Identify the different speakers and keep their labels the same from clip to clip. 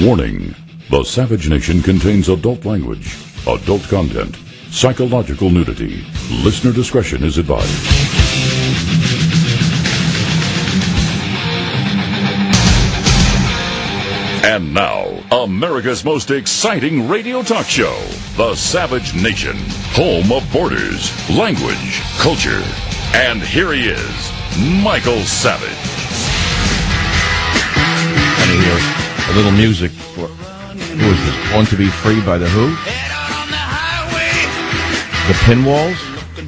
Speaker 1: Warning: the Savage Nation contains adult language, adult content, psychological nudity. Listener discretion is advised. And now, America's most exciting radio talk show, The Savage Nation, home of borders, language, culture. And here he is, Michael Savage.
Speaker 2: And hear a little music for, who is this, Born to be Free by the Who? The Pinwalls?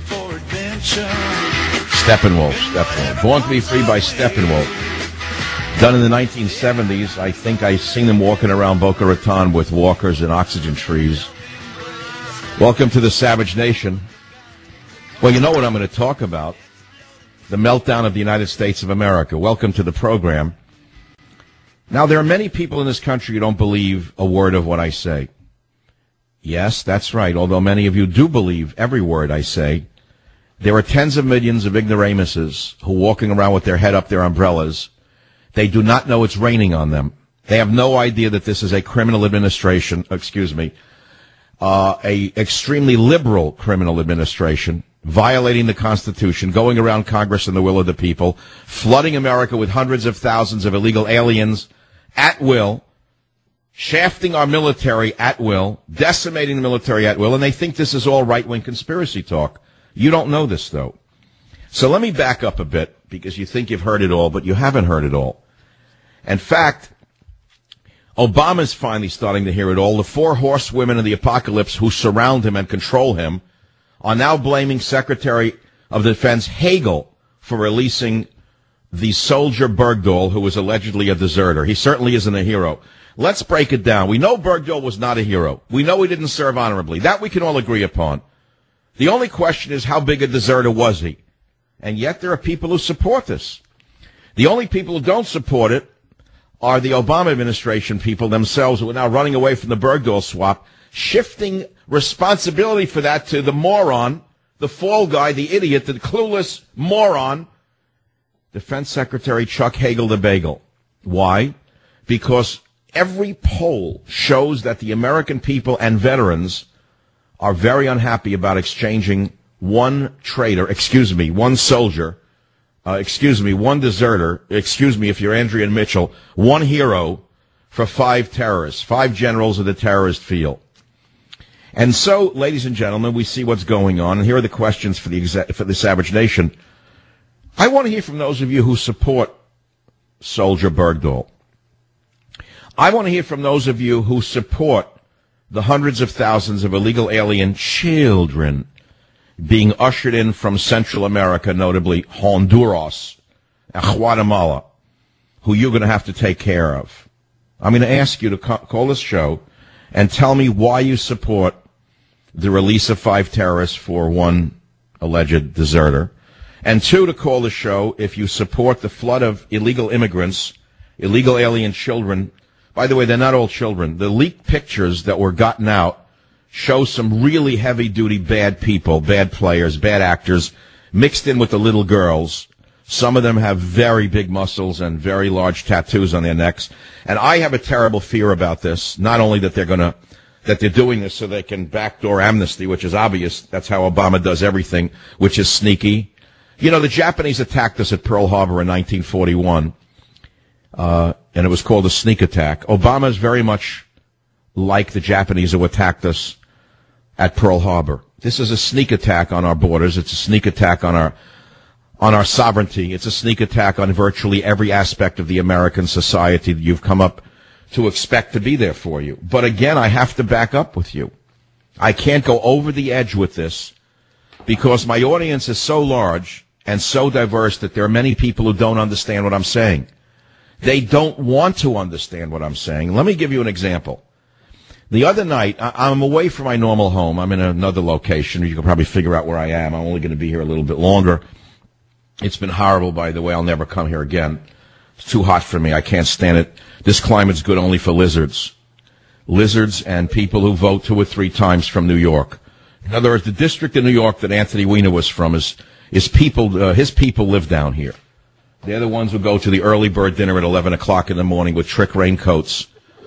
Speaker 2: Steppenwolf. Born to be Free by Steppenwolf. Done in the 1970s. I think I seen them walking around Boca Raton with walkers and oxygen trees. Welcome to the Savage Nation. Well, you know what I'm going to talk about. The meltdown of the United States of America. Welcome to the program. Now, there are many people in this country who don't believe a word of what I say. Yes, that's right. Although many of you do believe every word I say, there are tens of millions of ignoramuses who are walking around with their head up their umbrellas. They do not know it's raining on them. They have no idea that this is a criminal administration, a extremely liberal criminal administration, violating the Constitution, going around Congress and the will of the people, flooding America with hundreds of thousands of illegal aliens at will, shafting our military at will, decimating the military at will, and they think this is all right-wing conspiracy talk. You don't know this, though. So let me back up a bit, because you think you've heard it all, but you haven't heard it all. In fact, Obama's finally starting to hear it all. The four horsewomen of the apocalypse who surround him and control him are now blaming Secretary of Defense Hagel for releasing the soldier Bergdahl, who was allegedly a deserter. He certainly isn't a hero. Let's break it down. We know Bergdahl was not a hero. We know he didn't serve honorably. That we can all agree upon. The only question is, how big a deserter was he? And yet there are people who support this. The only people who don't support it are the Obama administration people themselves, who are now running away from the Bergdahl swap, shifting responsibility for that to the moron, the fall guy, the idiot, the clueless moron, Defense Secretary Chuck Hagel the Bagel. Why? Because every poll shows that the American people and veterans are very unhappy about exchanging one soldier, one deserter, if you're Andrea Mitchell, one hero for five terrorists, five generals of the terrorist field. And so, ladies and gentlemen, we see what's going on, and here are the questions for the Savage Nation. I want to hear from those of you who support Soldier Bergdahl. I want to hear from those of you who support the hundreds of thousands of illegal alien children being ushered in from Central America, notably Honduras and Guatemala, who you're going to have to take care of. I'm going to ask you to call this show and tell me why you support the release of five terrorists for one alleged deserter. And two, to call the show if you support the flood of illegal immigrants, illegal alien children. By the way, they're not all children. The leaked pictures that were gotten out show some really heavy-duty bad people, bad players, bad actors, mixed in with the little girls. Some of them have very big muscles and very large tattoos on their necks. And I have a terrible fear about this, not only that they're doing this so they can backdoor amnesty, which is obvious. That's how Obama does everything, which is sneaky. You know, the Japanese attacked us at Pearl Harbor in 1941, and it was called a sneak attack. Obama is very much like the Japanese who attacked us at Pearl Harbor. This is a sneak attack on our borders. It's a sneak attack on our sovereignty. It's a sneak attack on virtually every aspect of the American society that you've come up to expect to be there for you. But again, I have to back up with you. I can't go over the edge with this because my audience is so large and so diverse that there are many people who don't understand what I'm saying. They don't want to understand what I'm saying. Let me give you an example. The other night, I'm away from my normal home. I'm in another location. You can probably figure out where I am. I'm only going to be here a little bit longer. It's been horrible, by the way. I'll never come here again. It's too hot for me. I can't stand it. This climate's good only for lizards. Lizards and people who vote 2 or 3 times from New York. In other words, the district in New York that Anthony Weiner was from his people live down here. They're the ones who go to the early bird dinner at 11 o'clock in the morning with trick raincoats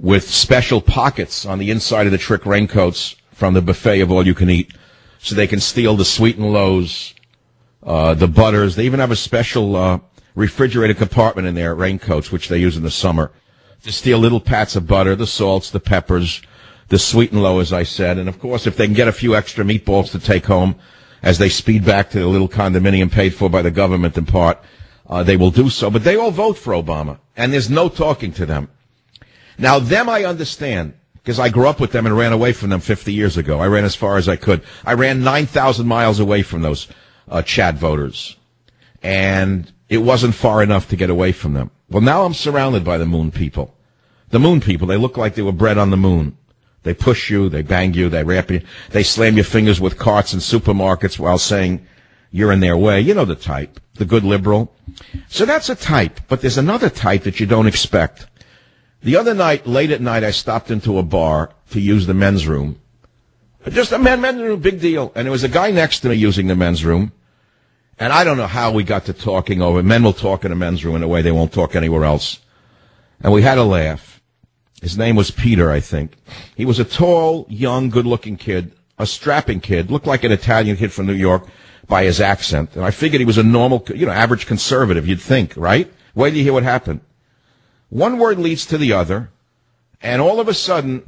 Speaker 2: with special pockets on the inside of the trick raincoats from the buffet of all you can eat, so they can steal the sweet and lows, the butters. They even have a special refrigerated compartment in their raincoats, which they use in the summer, to steal little pats of butter, the salts, the peppers, the sweet and low, as I said. And, of course, if they can get a few extra meatballs to take home as they speed back to the little condominium paid for by the government in part, they will do so. But they all vote for Obama, and there's no talking to them. Now, them I understand, because I grew up with them and ran away from them 50 years ago. I ran as far as I could. I ran 9,000 miles away from those Chad voters, and it wasn't far enough to get away from them. Well, now I'm surrounded by the moon people. The moon people, they look like they were bred on the moon. They push you, they bang you, they rap you, they slam your fingers with carts in supermarkets while saying you're in their way. You know the type, the good liberal. So that's a type, but there's another type that you don't expect. The other night, late at night, I stopped into a bar to use the men's room. Just a men's room, big deal. And there was a guy next to me using the men's room. And I don't know how we got to talking over. Men will talk in a men's room in a way they won't talk anywhere else. And we had a laugh. His name was Peter, I think. He was a tall, young, good-looking kid, a strapping kid, looked like an Italian kid from New York by his accent. And I figured he was a normal, average conservative, you'd think, right? Wait till you hear what happened. One word leads to the other, and all of a sudden,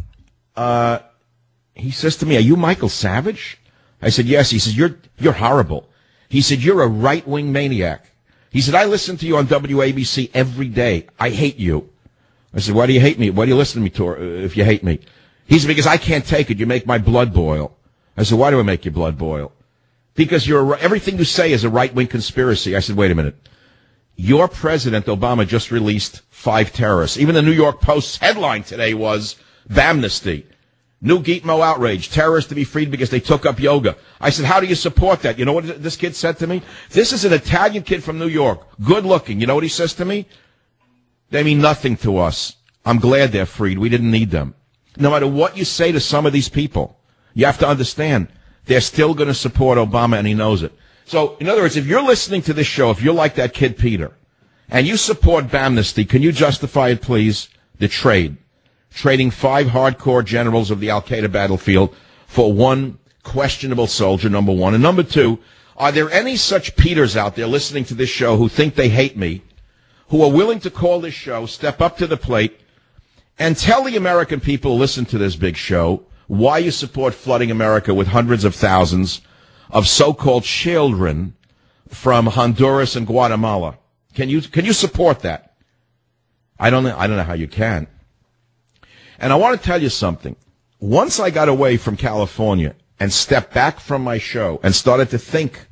Speaker 2: he says to me, "Are you Michael Savage?" I said, "Yes." He says, "You're horrible." He said, "You're a right-wing maniac." He said, "I listen to you on WABC every day. I hate you." I said, "Why do you hate me? Why do you listen to me if you hate me?" He said, "Because I can't take it. You make my blood boil." I said, "Why do I make your blood boil?" "Because everything you say is a right-wing conspiracy." I said, "Wait a minute. Your president, Obama, just released 5 terrorists. Even the New York Post's headline today was Bamnesty. New Gitmo outrage. Terrorists to be freed because they took up yoga." I said, "How do you support that?" You know what this kid said to me? This is an Italian kid from New York. Good looking. You know what he says to me? "They mean nothing to us. I'm glad they're freed. We didn't need them." No matter what you say to some of these people, you have to understand they're still going to support Obama, and he knows it. So, in other words, if you're listening to this show, if you're like that kid Peter, and you support Bamnesty, can you justify it, please? The trade. Trading 5 hardcore generals of the Al-Qaeda battlefield for one questionable soldier, number one. And number two, are there any such Peters out there listening to this show who think they hate me, who are willing to call this show, step up to the plate, and tell the American people who listen to this big show why you support flooding America with hundreds of thousands of so-called children from Honduras and Guatemala? Can you support that? I don't know how you can. And I want to tell you something. Once I got away from California and stepped back from my show and started to think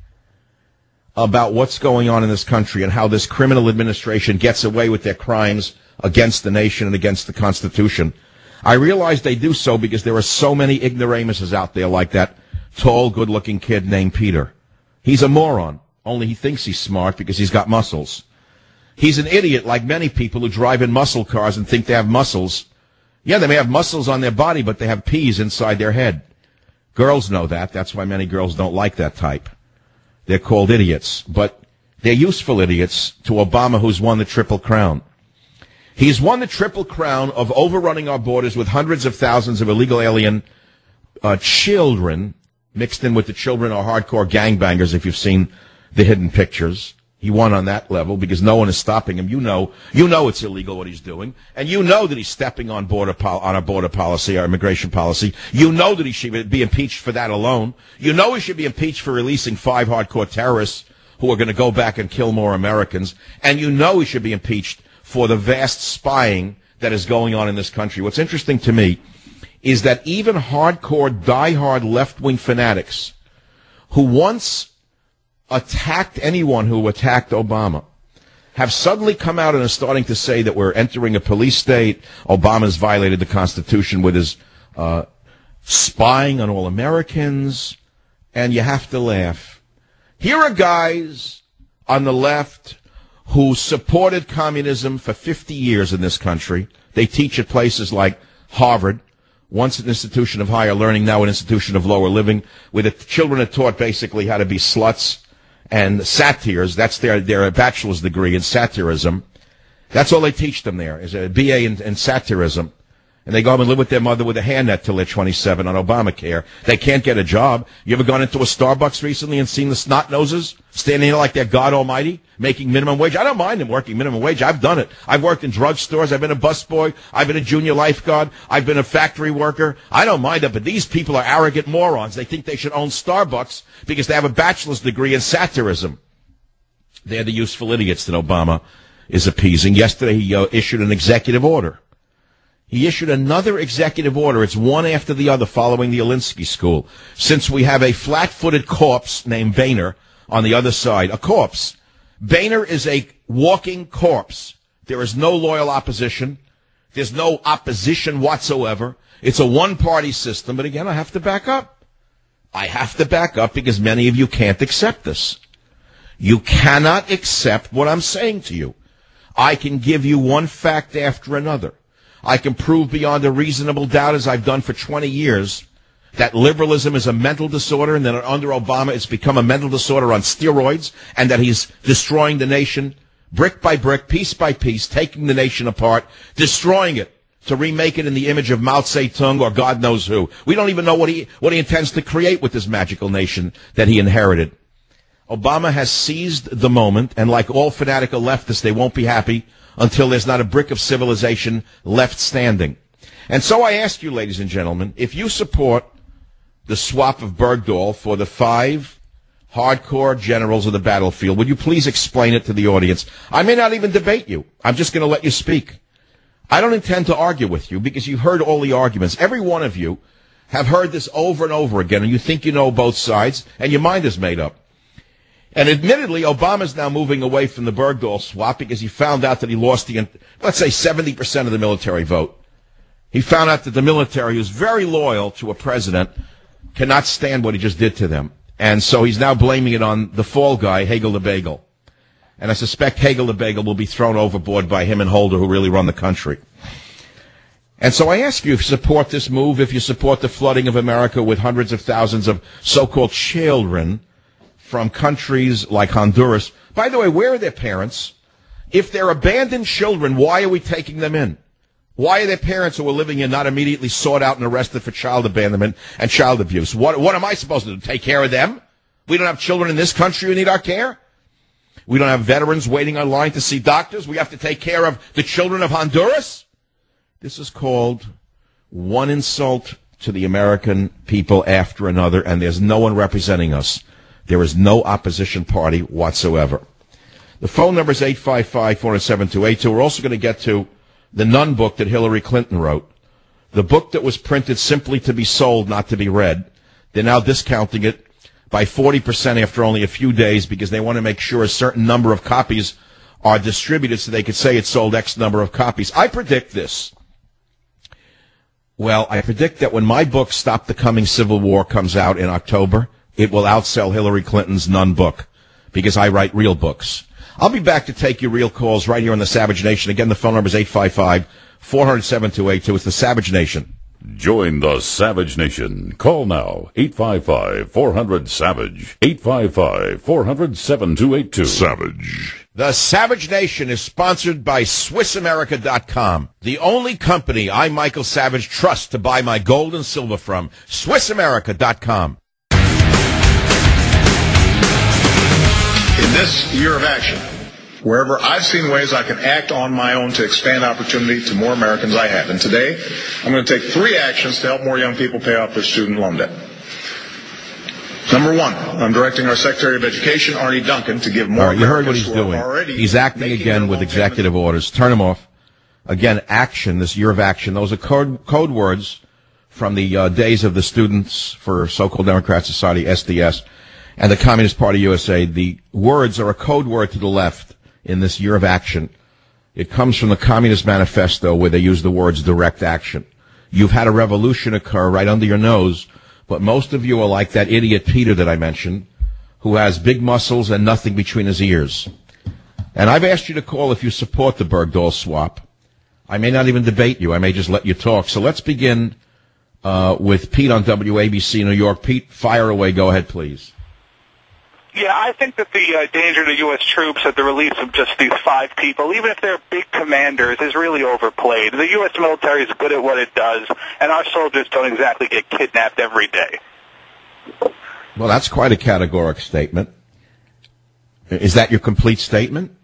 Speaker 2: about what's going on in this country and how this criminal administration gets away with their crimes against the nation and against the Constitution, I realized they do so because there are so many ignoramuses out there like that tall, good-looking kid named Peter. He's a moron, only he thinks he's smart because he's got muscles. He's an idiot like many people who drive in muscle cars and think they have muscles. Yeah, they may have muscles on their body, but they have peas inside their head. Girls know that. That's why many girls don't like that type. They're called idiots, but they're useful idiots to Obama, who's won the Triple Crown. He's won the Triple Crown of overrunning our borders with hundreds of thousands of illegal alien children, mixed in with the children are hardcore gangbangers, if you've seen the hidden pictures. He won on that level because no one is stopping him. You know it's illegal what he's doing, and you know that he's stepping on our border policy, our immigration policy. You know that he should be impeached for that alone. You know he should be impeached for releasing 5 hardcore terrorists who are going to go back and kill more Americans, and you know he should be impeached for the vast spying that is going on in this country. What's interesting to me is that even hardcore, diehard left-wing fanatics who once attacked anyone who attacked Obama have suddenly come out and are starting to say that we're entering a police state. Obama's violated the Constitution with his spying on all Americans, and you have to laugh. Here are guys on the left who supported communism for 50 years in this country. They teach at places like Harvard, once an institution of higher learning, now an institution of lower living, where the children are taught basically how to be sluts and satyrs. That's their bachelor's degree in satirism. That's all they teach them there, is a BA in satirism. and they go home and live with their mother with a hairnet till they're 27 on Obamacare. They can't get a job. You ever gone into a Starbucks recently and seen the snot noses standing there like they're God Almighty, making minimum wage? I don't mind them working minimum wage. I've done it. I've worked in drugstores. I've been a busboy. I've been a junior lifeguard. I've been a factory worker. I don't mind it, but these people are arrogant morons. They think they should own Starbucks because they have a bachelor's degree in satirism. They're the useful idiots that Obama is appeasing. Yesterday, he issued an executive order. He issued another executive order. It's one after the other following the Alinsky School. Since we have a flat-footed corpse named Boehner on the other side, a corpse. Boehner is a walking corpse. There is no loyal opposition. There's no opposition whatsoever. It's a one-party system. But again, I have to back up. I have to back up because many of you can't accept this. You cannot accept what I'm saying to you. I can give you one fact after another. I can prove beyond a reasonable doubt, as I've done for 20 years, that liberalism is a mental disorder and that under Obama it's become a mental disorder on steroids and that he's destroying the nation brick by brick, piece by piece, taking the nation apart, destroying it to remake it in the image of Mao Zedong or God knows who. We don't even know what he intends to create with this magical nation that he inherited. Obama has seized the moment, and like all fanatical leftists, they won't be happy until there's not a brick of civilization left standing. And so I ask you, ladies and gentlemen, if you support the swap of Bergdahl for the 5 hardcore generals of the battlefield, would you please explain it to the audience? I may not even debate you. I'm just going to let you speak. I don't intend to argue with you because you've heard all the arguments. Every one of you have heard this over and over again, and you think you know both sides, and your mind is made up. And admittedly, Obama's now moving away from the Bergdahl swap because he found out that he lost let's say 70% of the military vote. He found out that the military, who's very loyal to a president, cannot stand what he just did to them. And so he's now blaming it on the fall guy, Hagel the Bagel. And I suspect Hagel the Bagel will be thrown overboard by him and Holder, who really run the country. And so I ask you if you support this move, if you support the flooding of America with hundreds of thousands of so-called children from countries like Honduras. By the way, where are their parents? If they're abandoned children, why are we taking them in? Why are their parents who are living here not immediately sought out and arrested for child abandonment and child abuse? What am I supposed to do? Take care of them? We don't have children in this country who need our care? We don't have veterans waiting on line to see doctors? We have to take care of the children of Honduras? This is called one insult to the American people after another, and there's no one representing us. There is no opposition party whatsoever. The phone number is 855-407-282. We're also going to get to the Nun book that Hillary Clinton wrote. The book that was printed simply to be sold, not to be read. They're now discounting it by 40% after only a few days because they want to make sure a certain number of copies are distributed so they could say it sold X number of copies. I predict this. Well, I predict that when my book, Stop the Coming Civil War, comes out in October, it will outsell Hillary Clinton's Nun book because I write real books. I'll be back to take your real calls right here on the Savage Nation. Again, the phone number is 855-407-282. It's the Savage Nation.
Speaker 1: Join the Savage Nation. Call now, 855-400-SAVAGE, 855-400-7282. Savage.
Speaker 2: The Savage Nation is sponsored by SwissAmerica.com, the only company I, Michael Savage, trust to buy my gold and silver from. SwissAmerica.com.
Speaker 3: In this year of action, wherever I've seen ways I can act on my own to expand opportunity to more Americans, I have. And today, I'm going to take 3 actions to help more young people pay off their student loan debt. Number 1, I'm directing our Secretary of Education, Arnie Duncan, to give more
Speaker 2: you heard what he's doing. He's acting again with executive orders. Turn him off. Again, action, this year of action. Those are code words from the days of the Students for So-Called Democrat Society, SDS, and the Communist Party USA. The words are a code word to the left in this year of action. It comes from the Communist Manifesto where they use the words direct action. You've had a revolution occur right under your nose, but most of you are like that idiot Peter that I mentioned, who has big muscles and nothing between his ears. And I've asked you to call if you support the Bergdahl swap. I may not even debate you. I may just let you talk. So let's begin with Pete on WABC New York. Pete, fire away. Go ahead, please.
Speaker 4: Yeah, I think that the danger to U.S. troops at the release of just these 5 people, even if they're big commanders, is really overplayed. The U.S. military is good at what it does, and our soldiers don't exactly get kidnapped every day.
Speaker 2: Well, that's quite a categorical statement. Is that your complete statement?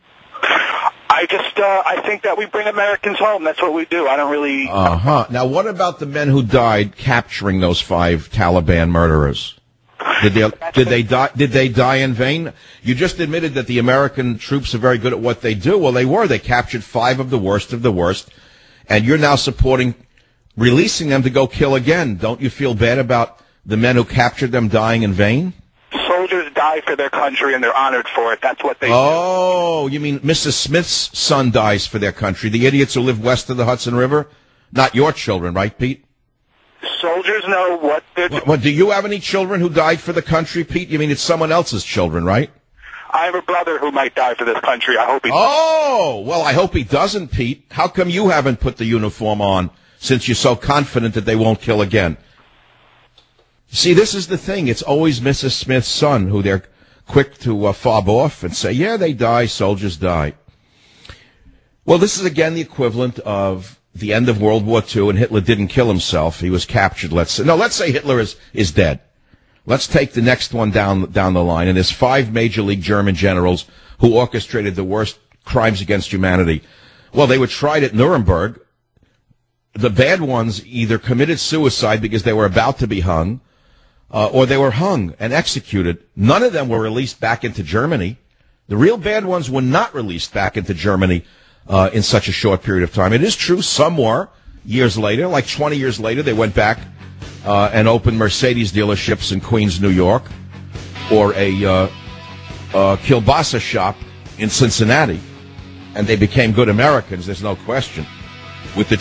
Speaker 4: I think that we bring Americans home. That's what we do. I don't really...
Speaker 2: Now, what about the men who died capturing those 5 Taliban murderers? Did they die in vain? You just admitted that the American troops are very good at what they do. Well, they were. They captured 5 of the worst, and you're now supporting releasing them to go kill again. Don't you feel bad about the men who captured them dying in vain?
Speaker 4: Soldiers die for their country, and they're honored for it. That's what they do.
Speaker 2: Oh, you mean Mrs. Smith's son dies for their country? The idiots who live west of the Hudson River? Not your children, right, Pete?
Speaker 4: Soldiers know what they're doing.
Speaker 2: Well, do you have any children who died for the country, Pete? You mean it's someone else's children, right?
Speaker 4: I have a brother who might die for this country. I hope he doesn't.
Speaker 2: Oh, well, I hope he doesn't, Pete. How come you haven't put the uniform on since you're so confident that they won't kill again? See, this is the thing. It's always Mrs. Smith's son who they're quick to fob off and say, yeah, they die, soldiers die. Well, this is, again, the equivalent of the end of World War II, and Hitler didn't kill himself. He was captured, let's say Hitler is dead. Let's take the next one down the line, and there's 5 Major League German generals who orchestrated the worst crimes against humanity. Well, they were tried at Nuremberg. The bad ones either committed suicide because they were about to be hung, or they were hung and executed. None of them were released back into Germany. The real bad ones were not released back into Germany in such a short period of time. It is true some were years later, like 20 years later, they went back and opened Mercedes dealerships in Queens, New York, or a kielbasa shop in Cincinnati, and they became good Americans, there's no question, with the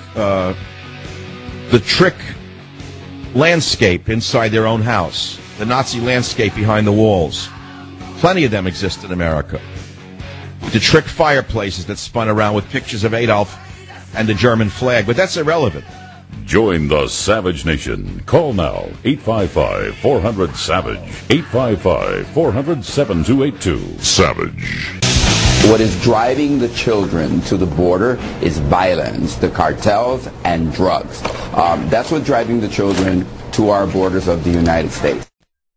Speaker 2: trick landscape inside their own house, the Nazi landscape behind the walls. Plenty of them exist in America. The trick fireplaces that spun around with pictures of Adolf and the German flag, but that's irrelevant.
Speaker 1: Join the Savage Nation. Call now, 855-400-SAVAGE, 855-400-7282. Savage.
Speaker 5: What is driving the children to the border is violence, the cartels, and drugs. That's what's driving the children to our borders of the United States.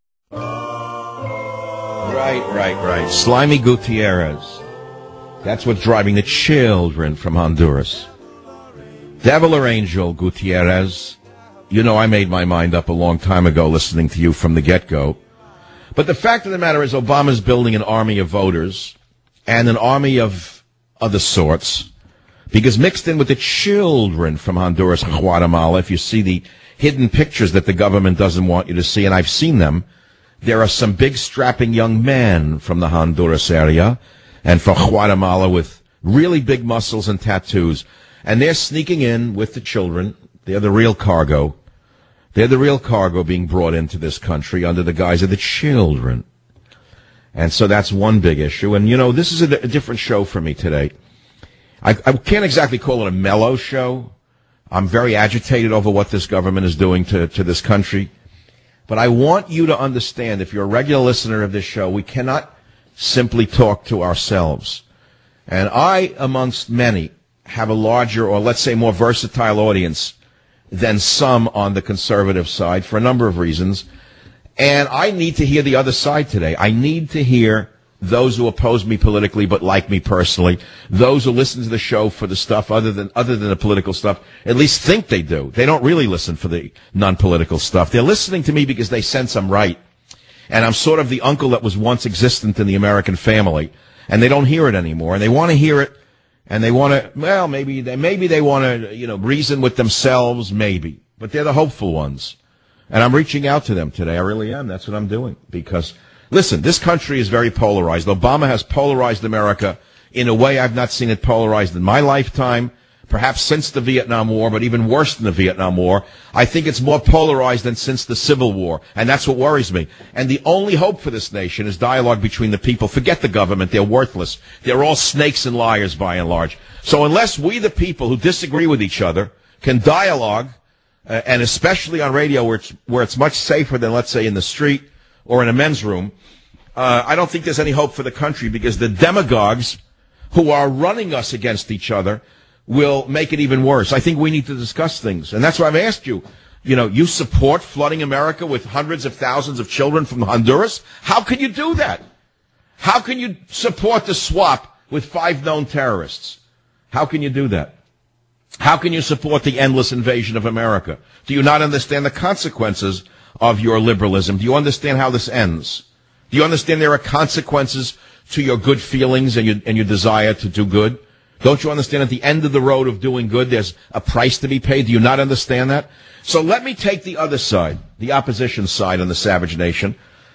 Speaker 2: Right. Slimy Gutierrez. That's what's driving the children from Honduras. Devil or angel, Gutierrez. You know I made my mind up a long time ago listening to you from the get-go. But the fact of the matter is Obama's building an army of voters and an army of other sorts, because mixed in with the children from Honduras and Guatemala, if you see the hidden pictures that the government doesn't want you to see, and I've seen them, there are some big strapping young men from the Honduras area and from Guatemala with really big muscles and tattoos, and they're sneaking in with the children. They're the real cargo. They're the real cargo being brought into this country under the guise of the children. And so that's one big issue. And, you know, this is a different show for me today. I can't exactly call it a mellow show. I'm very agitated over what this government is doing to this country. But I want you to understand, if you're a regular listener of this show, we cannot simply talk to ourselves. And I, amongst many, have a larger, or let's say more versatile audience than some on the conservative side for a number of reasons. And I need to hear the other side today. I need to hear those who oppose me politically but like me personally, those who listen to the show for the stuff other than the political stuff, at least think they do. They don't really listen for the non-political stuff. They're listening to me because they sense I'm right. And I'm sort of the uncle that was once existent in the American family. And they don't hear it anymore. And they want to hear it. And they want to, well, maybe they want to, reason with themselves, maybe. But they're the hopeful ones. And I'm reaching out to them today. I really am. That's what I'm doing. Because, listen, this country is very polarized. Obama has polarized America in a way I've not seen it polarized in my lifetime, perhaps since the Vietnam War, but even worse than the Vietnam War. I think it's more polarized than since the Civil War. And that's what worries me. And the only hope for this nation is dialogue between the people. Forget the government. They're worthless. They're all snakes and liars by and large. So unless we, the people who disagree with each other, can dialogue, and especially on radio where it's much safer than, let's say, in the street or in a men's room, I don't think there's any hope for the country because the demagogues who are running us against each other will make it even worse. I think we need to discuss things. And that's why I've asked you, you support flooding America with hundreds of thousands of children from Honduras? How can you do that? How can you support the swap with 5 known terrorists? How can you do that? How can you support the endless invasion of America? Do you not understand the consequences of your liberalism? Do you understand how this ends? Do you understand there are consequences to your good feelings and your desire to do good? Don't you understand at the end of the road of doing good, there's a price to be paid? Do you not understand that? So let me take the other side, the opposition side on the Savage Nation.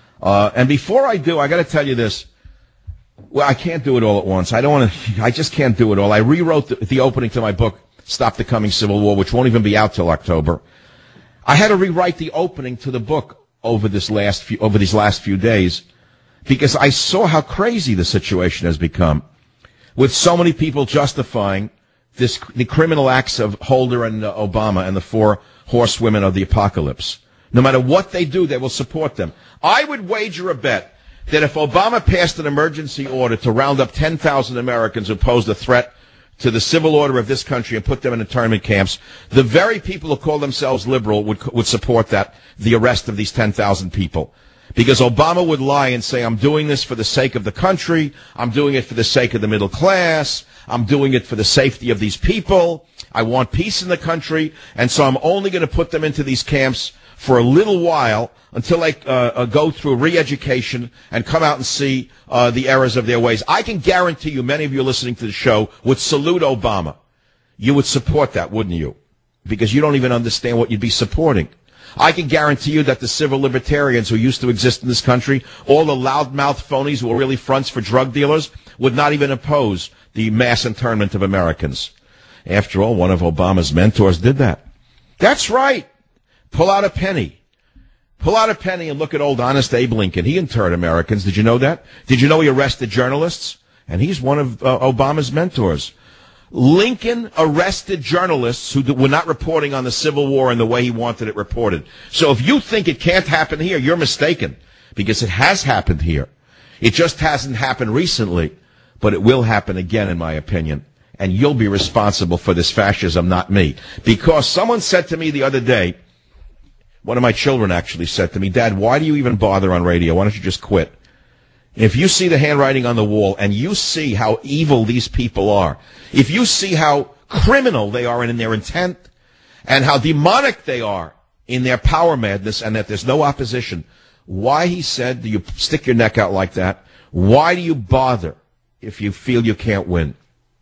Speaker 2: And before I do, I got to tell you this. Well, I can't do it all at once. I just can't do it all. I rewrote the opening to my book, Stop the Coming Civil War, which won't even be out till October. I had to rewrite the opening to the book over these last few days because I saw how crazy the situation has become, with so many people justifying the criminal acts of Holder and Obama and the 4 horsewomen of the apocalypse. No matter what they do, they will support them. I would wager a bet that if Obama passed an emergency order to round up 10,000 Americans who posed a threat to the civil order of this country and put them in internment camps, the very people who call themselves liberal would support that, the arrest of these 10,000 people. Because Obama would lie and say, I'm doing this for the sake of the country, I'm doing it for the sake of the middle class, I'm doing it for the safety of these people, I want peace in the country, and so I'm only going to put them into these camps for a little while until they go through re-education and come out and see the errors of their ways. I can guarantee you many of you listening to the show would salute Obama. You would support that, wouldn't you? Because you don't even understand what you'd be supporting. I can guarantee you that the civil libertarians who used to exist in this country, all the loudmouth phonies who are really fronts for drug dealers, would not even oppose the mass internment of Americans. After all, one of Obama's mentors did that. That's right. Pull out a penny. Pull out a penny and look at old Honest Abe Lincoln. He interned Americans. Did you know that? Did you know he arrested journalists? And he's one of Obama's mentors. Lincoln arrested journalists who were not reporting on the Civil War in the way he wanted it reported. So if you think it can't happen here, you're mistaken, because it has happened here. It just hasn't happened recently, but it will happen again, in my opinion. And you'll be responsible for this fascism, not me. Because someone said to me the other day, one of my children actually said to me, Dad, why do you even bother on radio? Why don't you just quit? If you see the handwriting on the wall and you see how evil these people are, if you see how criminal they are in their intent and how demonic they are in their power madness and that there's no opposition, why, he said, do you stick your neck out like that? Why do you bother if you feel you can't win?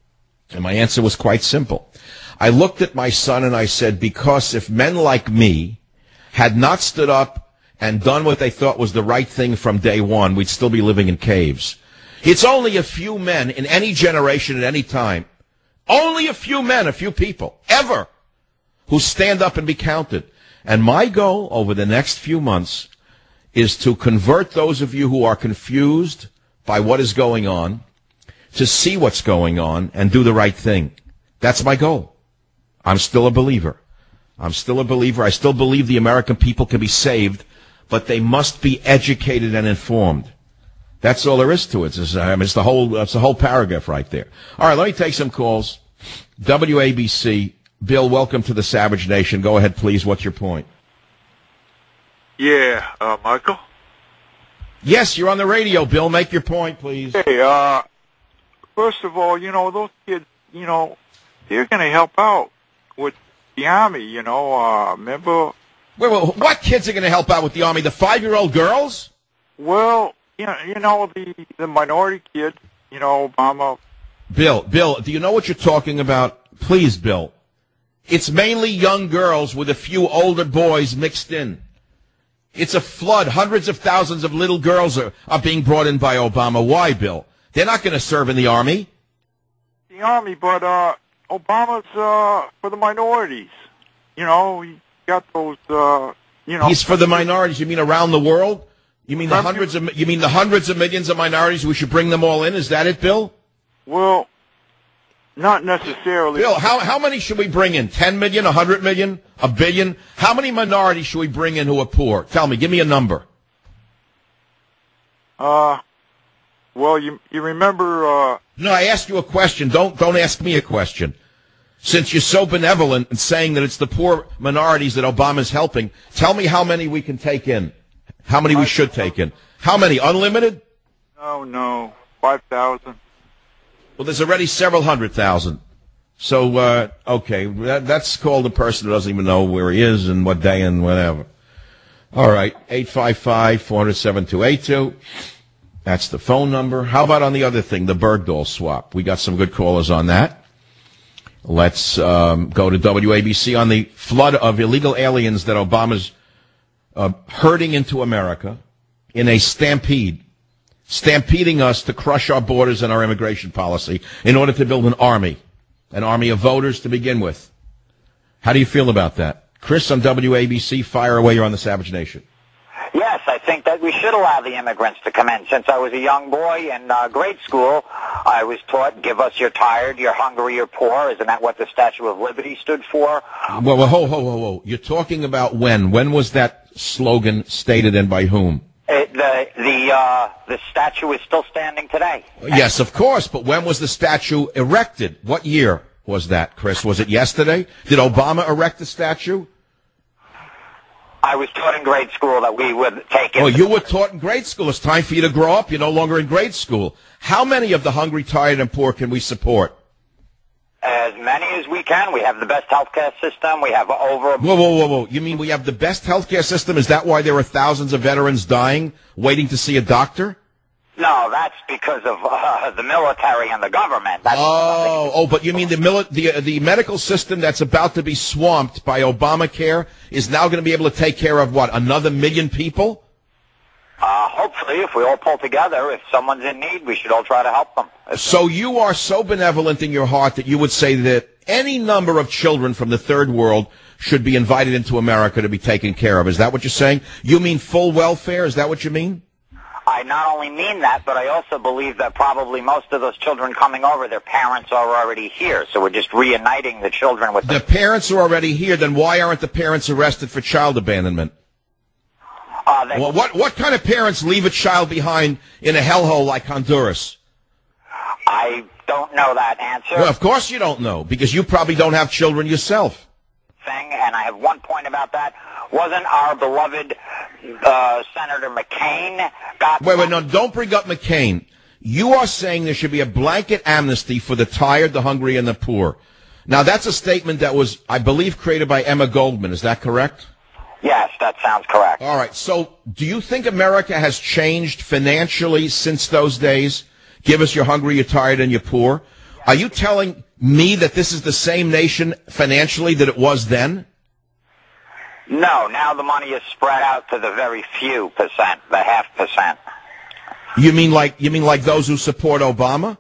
Speaker 2: And my answer was quite simple. I looked at my son and I said, because if men like me had not stood up and done what they thought was the right thing from day one, we'd still be living in caves. It's only a few men in any generation at any time, only a few men, a few people, ever, who stand up and be counted. And my goal over the next few months is to convert those of you who are confused by what is going on to see what's going on and do the right thing. That's my goal. I'm still a believer. I'm still a believer. I still believe the American people can be saved, but they must be educated and informed. That's all there is to it. It's the whole paragraph right there. All right, let me take some calls. WABC. Bill, welcome to the Savage Nation. Go ahead, please. What's your point?
Speaker 6: Yeah, Michael?
Speaker 2: Yes, you're on the radio, Bill. Make your point, please.
Speaker 6: Hey, first of all, those kids, they're going to help out with the Army, remember?
Speaker 2: Wait, what kids are going to help out with the Army? The 5-year-old girls?
Speaker 6: Well, the minority kids, Obama.
Speaker 2: Bill, do you know what you're talking about? Please, Bill. It's mainly young girls with a few older boys mixed in. It's a flood. Hundreds of thousands of little girls are being brought in by Obama. Why, Bill? They're not going to serve in the Army.
Speaker 6: The Army, but Obama's for the minorities. He got those,
Speaker 2: He's for the minorities. You mean around the world? You mean the hundreds of millions of minorities? We should bring them all in. Is that it, Bill?
Speaker 6: Well, not necessarily.
Speaker 2: Bill, how many should we bring in? 10 million, 100 million, a billion? How many minorities should we bring in who are poor? Tell me. Give me a number.
Speaker 6: Well, you remember,
Speaker 2: No, I asked you a question. Don't ask me a question. Since you're so benevolent and saying that it's the poor minorities that Obama's helping, tell me how many we can take in. How many we should take in. How many? Unlimited?
Speaker 6: No, 5,000.
Speaker 2: Well, there's already several 100,000. So, okay, that's called a person who doesn't even know where he is and what day and whatever. All right, 855-400-7282. That's the phone number. How about on the other thing, the Bergdahl swap? We got some good callers on that. Let's go to WABC on the flood of illegal aliens that Obama's herding into America in a stampeding us to crush our borders and our immigration policy in order to build an army of voters to begin with. How do you feel about that? Chris on WABC, fire away. You're on the Savage Nation.
Speaker 7: Yes, I think that we should allow the immigrants to come in. Since I was a young boy in grade school, I was taught, give us you're tired, you're hungry, you're poor. Isn't that what the Statue of Liberty stood for?
Speaker 2: Well, ho. You're talking about when? When was that slogan stated and by whom?
Speaker 7: The statue is still standing today.
Speaker 2: Yes, of course, but when was the statue erected? What year was that, Chris? Was it yesterday? Did Obama erect the statue?
Speaker 7: I was taught in grade school that we would take it.
Speaker 2: Oh, you were taught in grade school. It's time for you to grow up. You're no longer in grade school. How many of the hungry, tired, and poor can we support?
Speaker 7: As many as we can. We have the best healthcare system. We have over...
Speaker 2: Whoa. You mean we have the best healthcare system? Is that why there are thousands of veterans dying, waiting to see a doctor?
Speaker 7: No, that's because of the military and the government. But
Speaker 2: you mean the medical system that's about to be swamped by Obamacare is now going to be able to take care of, what, another million people?
Speaker 7: Hopefully, if we all pull together, if someone's in need, we should all try to help them.
Speaker 2: So you are so benevolent in your heart that you would say that any number of children from the third world should be invited into America to be taken care of. Is that what you're saying? You mean full welfare? Is that what you mean?
Speaker 7: I not only mean that, but I also believe that probably most of those children coming over, their parents are already here. So we're just reuniting the children with
Speaker 2: the parents are already here. Then why aren't the parents arrested for child abandonment? What kind of parents leave a child behind in a hellhole like Honduras?
Speaker 7: I don't know that answer.
Speaker 2: Well, of course you don't know, because you probably don't have children yourself.
Speaker 7: And I have one point about that. Wasn't our beloved Senator McCain
Speaker 2: Wait, no, don't bring up McCain. You are saying there should be a blanket amnesty for the tired, the hungry, and the poor. Now, that's a statement that was, I believe, created by Emma Goldman. Is that correct?
Speaker 7: Yes, that sounds correct.
Speaker 2: All right. So do you think America has changed financially since those days? Give us your hungry, your tired, and your poor. Are you telling me that this is the same nation financially that it was then?
Speaker 7: No, now the money is spread out to the very few percent, the 0.5%.
Speaker 2: You mean like those who support Obama?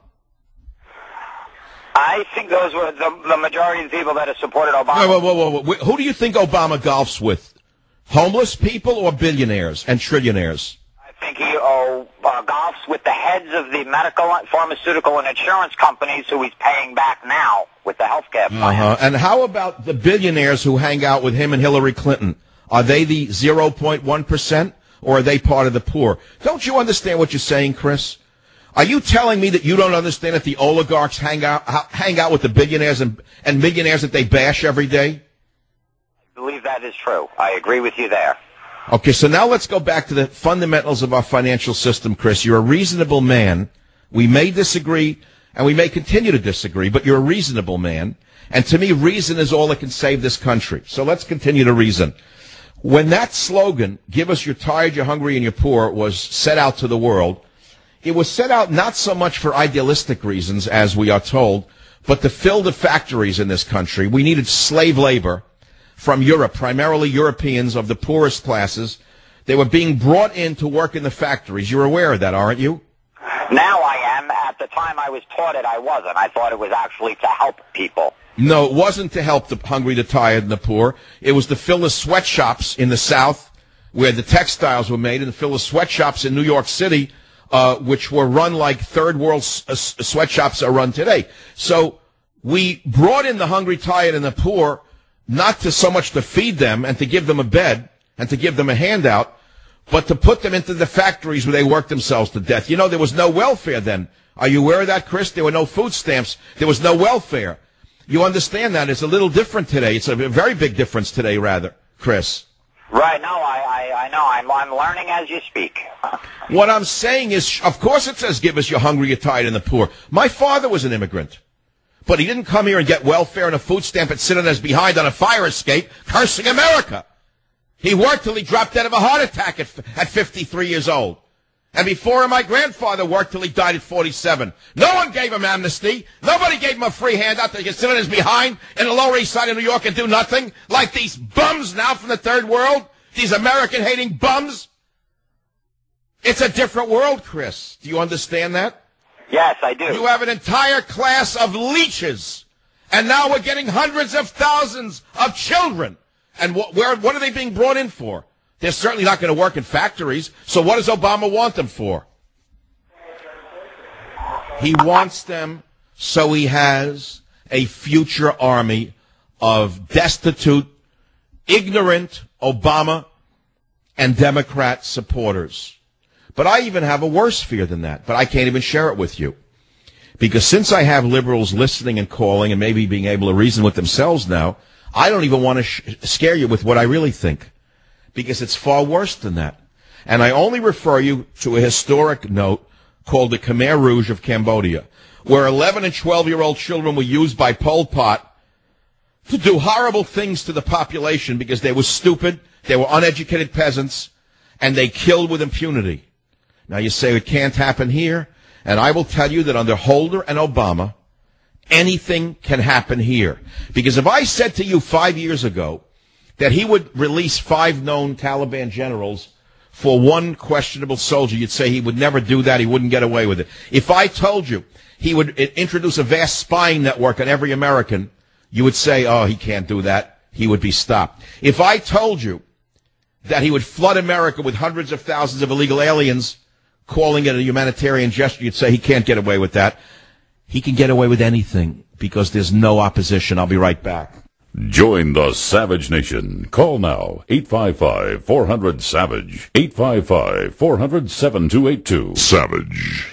Speaker 7: I think those were the majority of the people that have supported Obama.
Speaker 2: Whoa. Who do you think Obama golfs with? Homeless people or billionaires and trillionaires?
Speaker 7: I think he golfs with the heads of the medical, pharmaceutical, and insurance companies who he's paying back now with the health care plan.
Speaker 2: And how about the billionaires who hang out with him and Hillary Clinton? Are they the 0.1%, or are they part of the poor? Don't you understand what you're saying, Chris? Are you telling me that you don't understand that the oligarchs hang out with the billionaires and millionaires that they bash every day?
Speaker 7: I believe that is true. I agree with you there.
Speaker 2: Okay, so now let's go back to the fundamentals of our financial system, Chris. You're a reasonable man. We may disagree, and we may continue to disagree, but you're a reasonable man. And to me, reason is all that can save this country. So let's continue to reason. When that slogan, give us your tired, your hungry, and your poor, was set out to the world, it was set out not so much for idealistic reasons, as we are told, but to fill the factories in this country. We needed slave labor from Europe, primarily Europeans of the poorest classes. They were being brought in to work in the factories. You're aware of that, aren't you?
Speaker 7: Now I am. At the time I was taught it, I wasn't. I thought it was actually to help people.
Speaker 2: No, it wasn't to help the hungry, the tired, and the poor. It was to fill the sweatshops in the South where the textiles were made, and to fill the sweatshops in New York City, which were run like third world sweatshops are run today. So we brought in the hungry, tired, and the poor not to so much to feed them and to give them a bed and to give them a handout, but to put them into the factories where they work themselves to death. You know, there was no welfare then. Are you aware of that, Chris? There were no food stamps. There was no welfare. You understand that? It's a little different today. It's a very big difference today, rather, Chris.
Speaker 7: Right. No, I know. I'm learning as you speak.
Speaker 2: What I'm saying is, of course it says, give us your hungry, your tired, and the poor. My father was an immigrant. But he didn't come here and get welfare and a food stamp and sit on his behind on a fire escape, cursing America. He worked till he dropped dead of a heart attack at 53 years old. And before him, my grandfather worked till he died at 47. No one gave him amnesty. Nobody gave him a free handout that he could sit on his behind in the Lower East Side of New York and do nothing, like these bums now from the third world, these American-hating bums. It's a different world, Chris. Do you understand that?
Speaker 7: Yes, I do.
Speaker 2: You have an entire class of leeches, and now we're getting hundreds of thousands of children. And what are they being brought in for? They're certainly not going to work in factories, so what does Obama want them for? He wants them so he has a future army of destitute, ignorant Obama and Democrat supporters. But I even have a worse fear than that, but I can't even share it with you. Because since I have liberals listening and calling and maybe being able to reason with themselves now, I don't even want to scare you with what I really think. Because it's far worse than that. And I only refer you to a historic note called the Khmer Rouge of Cambodia, where 11 and 12-year-old children were used by Pol Pot to do horrible things to the population because they were stupid, they were uneducated peasants, and they killed with impunity. Now you say it can't happen here, and I will tell you that under Holder and Obama, anything can happen here. Because if I said to you 5 years ago that he would release 5 known Taliban generals for one questionable soldier, you'd say he would never do that, he wouldn't get away with it. If I told you he would introduce a vast spying network on every American, you would say, oh, he can't do that, he would be stopped. If I told you that he would flood America with hundreds of thousands of illegal aliens, calling it a humanitarian gesture, you'd say he can't get away with that. He can get away with anything because there's no opposition. I'll be right back.
Speaker 1: Join the Savage Nation. Call now, 855-400-SAVAGE, 855-400-7282. Savage.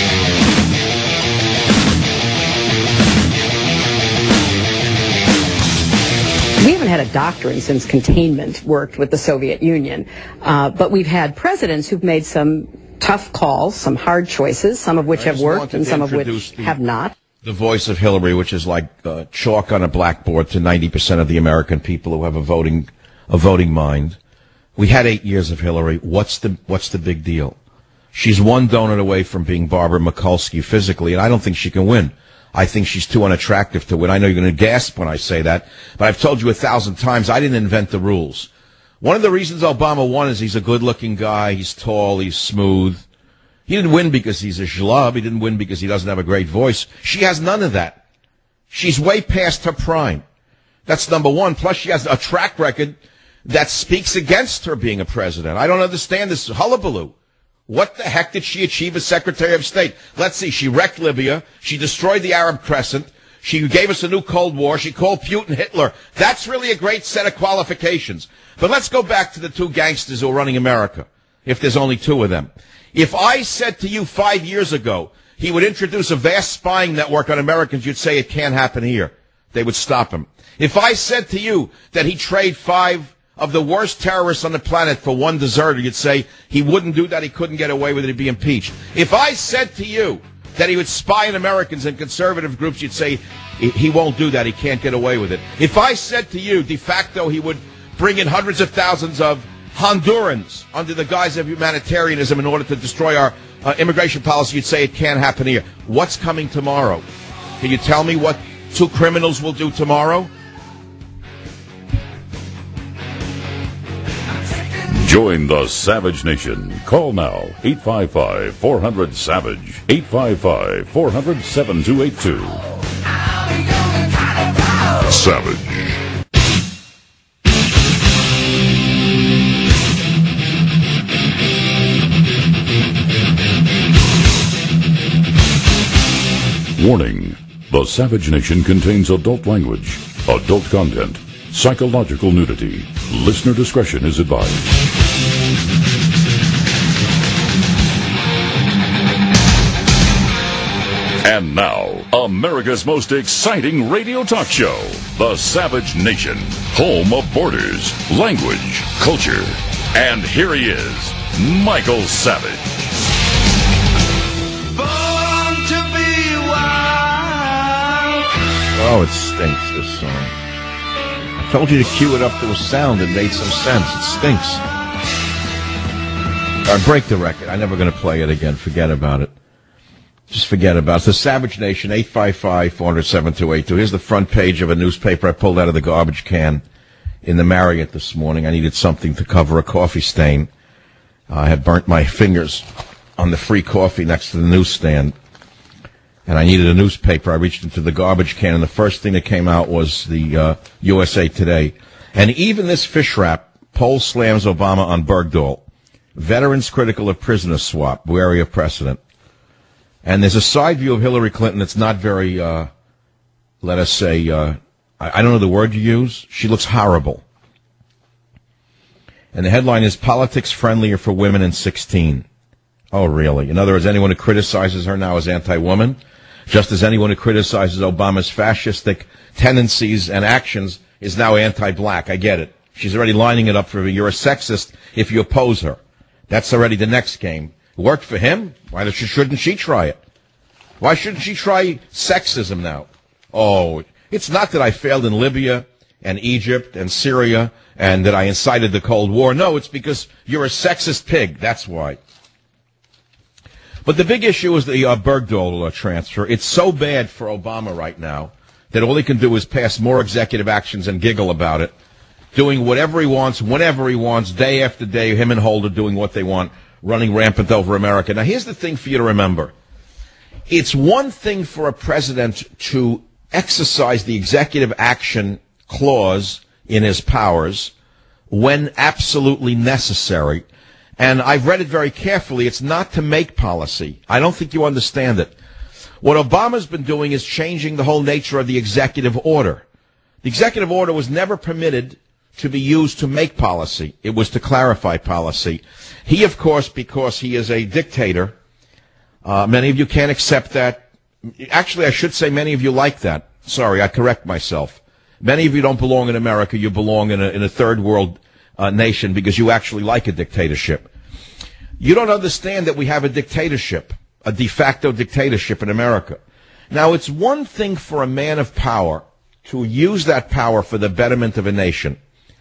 Speaker 8: We haven't had a doctrine since containment worked with the Soviet Union, but we've had presidents who've made some tough calls, some hard choices, some of which have worked and some of which have not.
Speaker 2: The voice of Hillary, which is like chalk on a blackboard to 90% of the American people who have a voting mind. We had 8 years of Hillary. What's the big deal? She's one donut away from being Barbara Mikulski physically, and I don't think she can win. I think she's too unattractive to win. I know you're going to gasp when I say that, but I've told you 1,000 times I didn't invent the rules. One of the reasons Obama won is he's a good-looking guy. He's tall. He's smooth. He didn't win because he's a schlub. He didn't win because he doesn't have a great voice. She has none of that. She's way past her prime. That's number one. Plus, she has a track record that speaks against her being a president. I don't understand this hullabaloo. What the heck did she achieve as Secretary of State? Let's see. She wrecked Libya. She destroyed the Arab Crescent. She gave us a new Cold War. She called Putin Hitler. That's really a great set of qualifications. But let's go back to the 2 gangsters who are running America, if there's only 2 of them. If I said to you 5 years ago he would introduce a vast spying network on Americans, you'd say it can't happen here. They would stop him. If I said to you that he'd trade 5 of the worst terrorists on the planet for one deserter, you'd say he wouldn't do that, he couldn't get away with it, he'd be impeached. If I said to you that he would spy on Americans and conservative groups, you'd say he won't do that, he can't get away with it. If I said to you, de facto, he would bring in hundreds of thousands of Hondurans under the guise of humanitarianism in order to destroy our immigration policy, you'd say it can't happen here. What's coming tomorrow? Can you tell me what 2 criminals will do tomorrow?
Speaker 1: Join the Savage Nation. Call now, 855-400-SAVAGE, 855-400-7282. Savage. Warning. The Savage Nation contains adult language, adult content, psychological nudity. Listener discretion is advised. And now, America's most exciting radio talk show, The Savage Nation, home of borders, language, culture. And here he is, Michael Savage.
Speaker 9: Born to be wild.
Speaker 2: Oh, it stinks, this song. I told you to cue it up to a sound that made some sense. It stinks. All right, break the record. I'm never going to play it again. Forget about it. Just forget about it. It's The Savage Nation, 855-400-7282. Here's the front page of a newspaper I pulled out of the garbage can in the Marriott this morning. I needed something to cover a coffee stain. I had burnt my fingers on the free coffee next to the newsstand, and I needed a newspaper. I reached into the garbage can, and the first thing that came out was the USA Today. And even this fish wrap, poll slams Obama on Bergdahl. Veterans critical of prisoner swap, wary of precedent. And there's a side view of Hillary Clinton that's not very, let us say, I don't know the word you use. She looks horrible. And the headline is, Politics Friendlier for Women in 16. Oh, really? In other words, anyone who criticizes her now is anti-woman, just as anyone who criticizes Obama's fascistic tendencies and actions is now anti-black. I get it. She's already lining it up for you're a sexist if you oppose her. That's already the next game. Worked for him. Why shouldn't she try it? Why shouldn't she try sexism now? Oh, it's not that I failed in Libya and Egypt and Syria and that I incited the Cold War. No, it's because you're a sexist pig. That's why. But the big issue is the Bergdahl transfer. It's so bad for Obama right now that all he can do is pass more executive actions and giggle about it, doing whatever he wants, whenever he wants, day after day, him and Holder doing what they want, running rampant over America. Now, here's the thing for you to remember. It's one thing for a president to exercise the executive action clause in his powers when absolutely necessary. And I've read it very carefully. It's not to make policy. I don't think you understand it. What Obama's been doing is changing the whole nature of the executive order. The executive order was never permitted to be used to make policy. It was to clarify policy. He, of course, because he is a dictator, many of you can't accept that. Actually, I should say many of you like that. Sorry, I correct myself. Many of you don't belong in America. You belong in a third world nation because you actually like a dictatorship. You don't understand that we have a dictatorship, a de facto dictatorship in America. Now, it's one thing for a man of power to use that power for the betterment of a nation.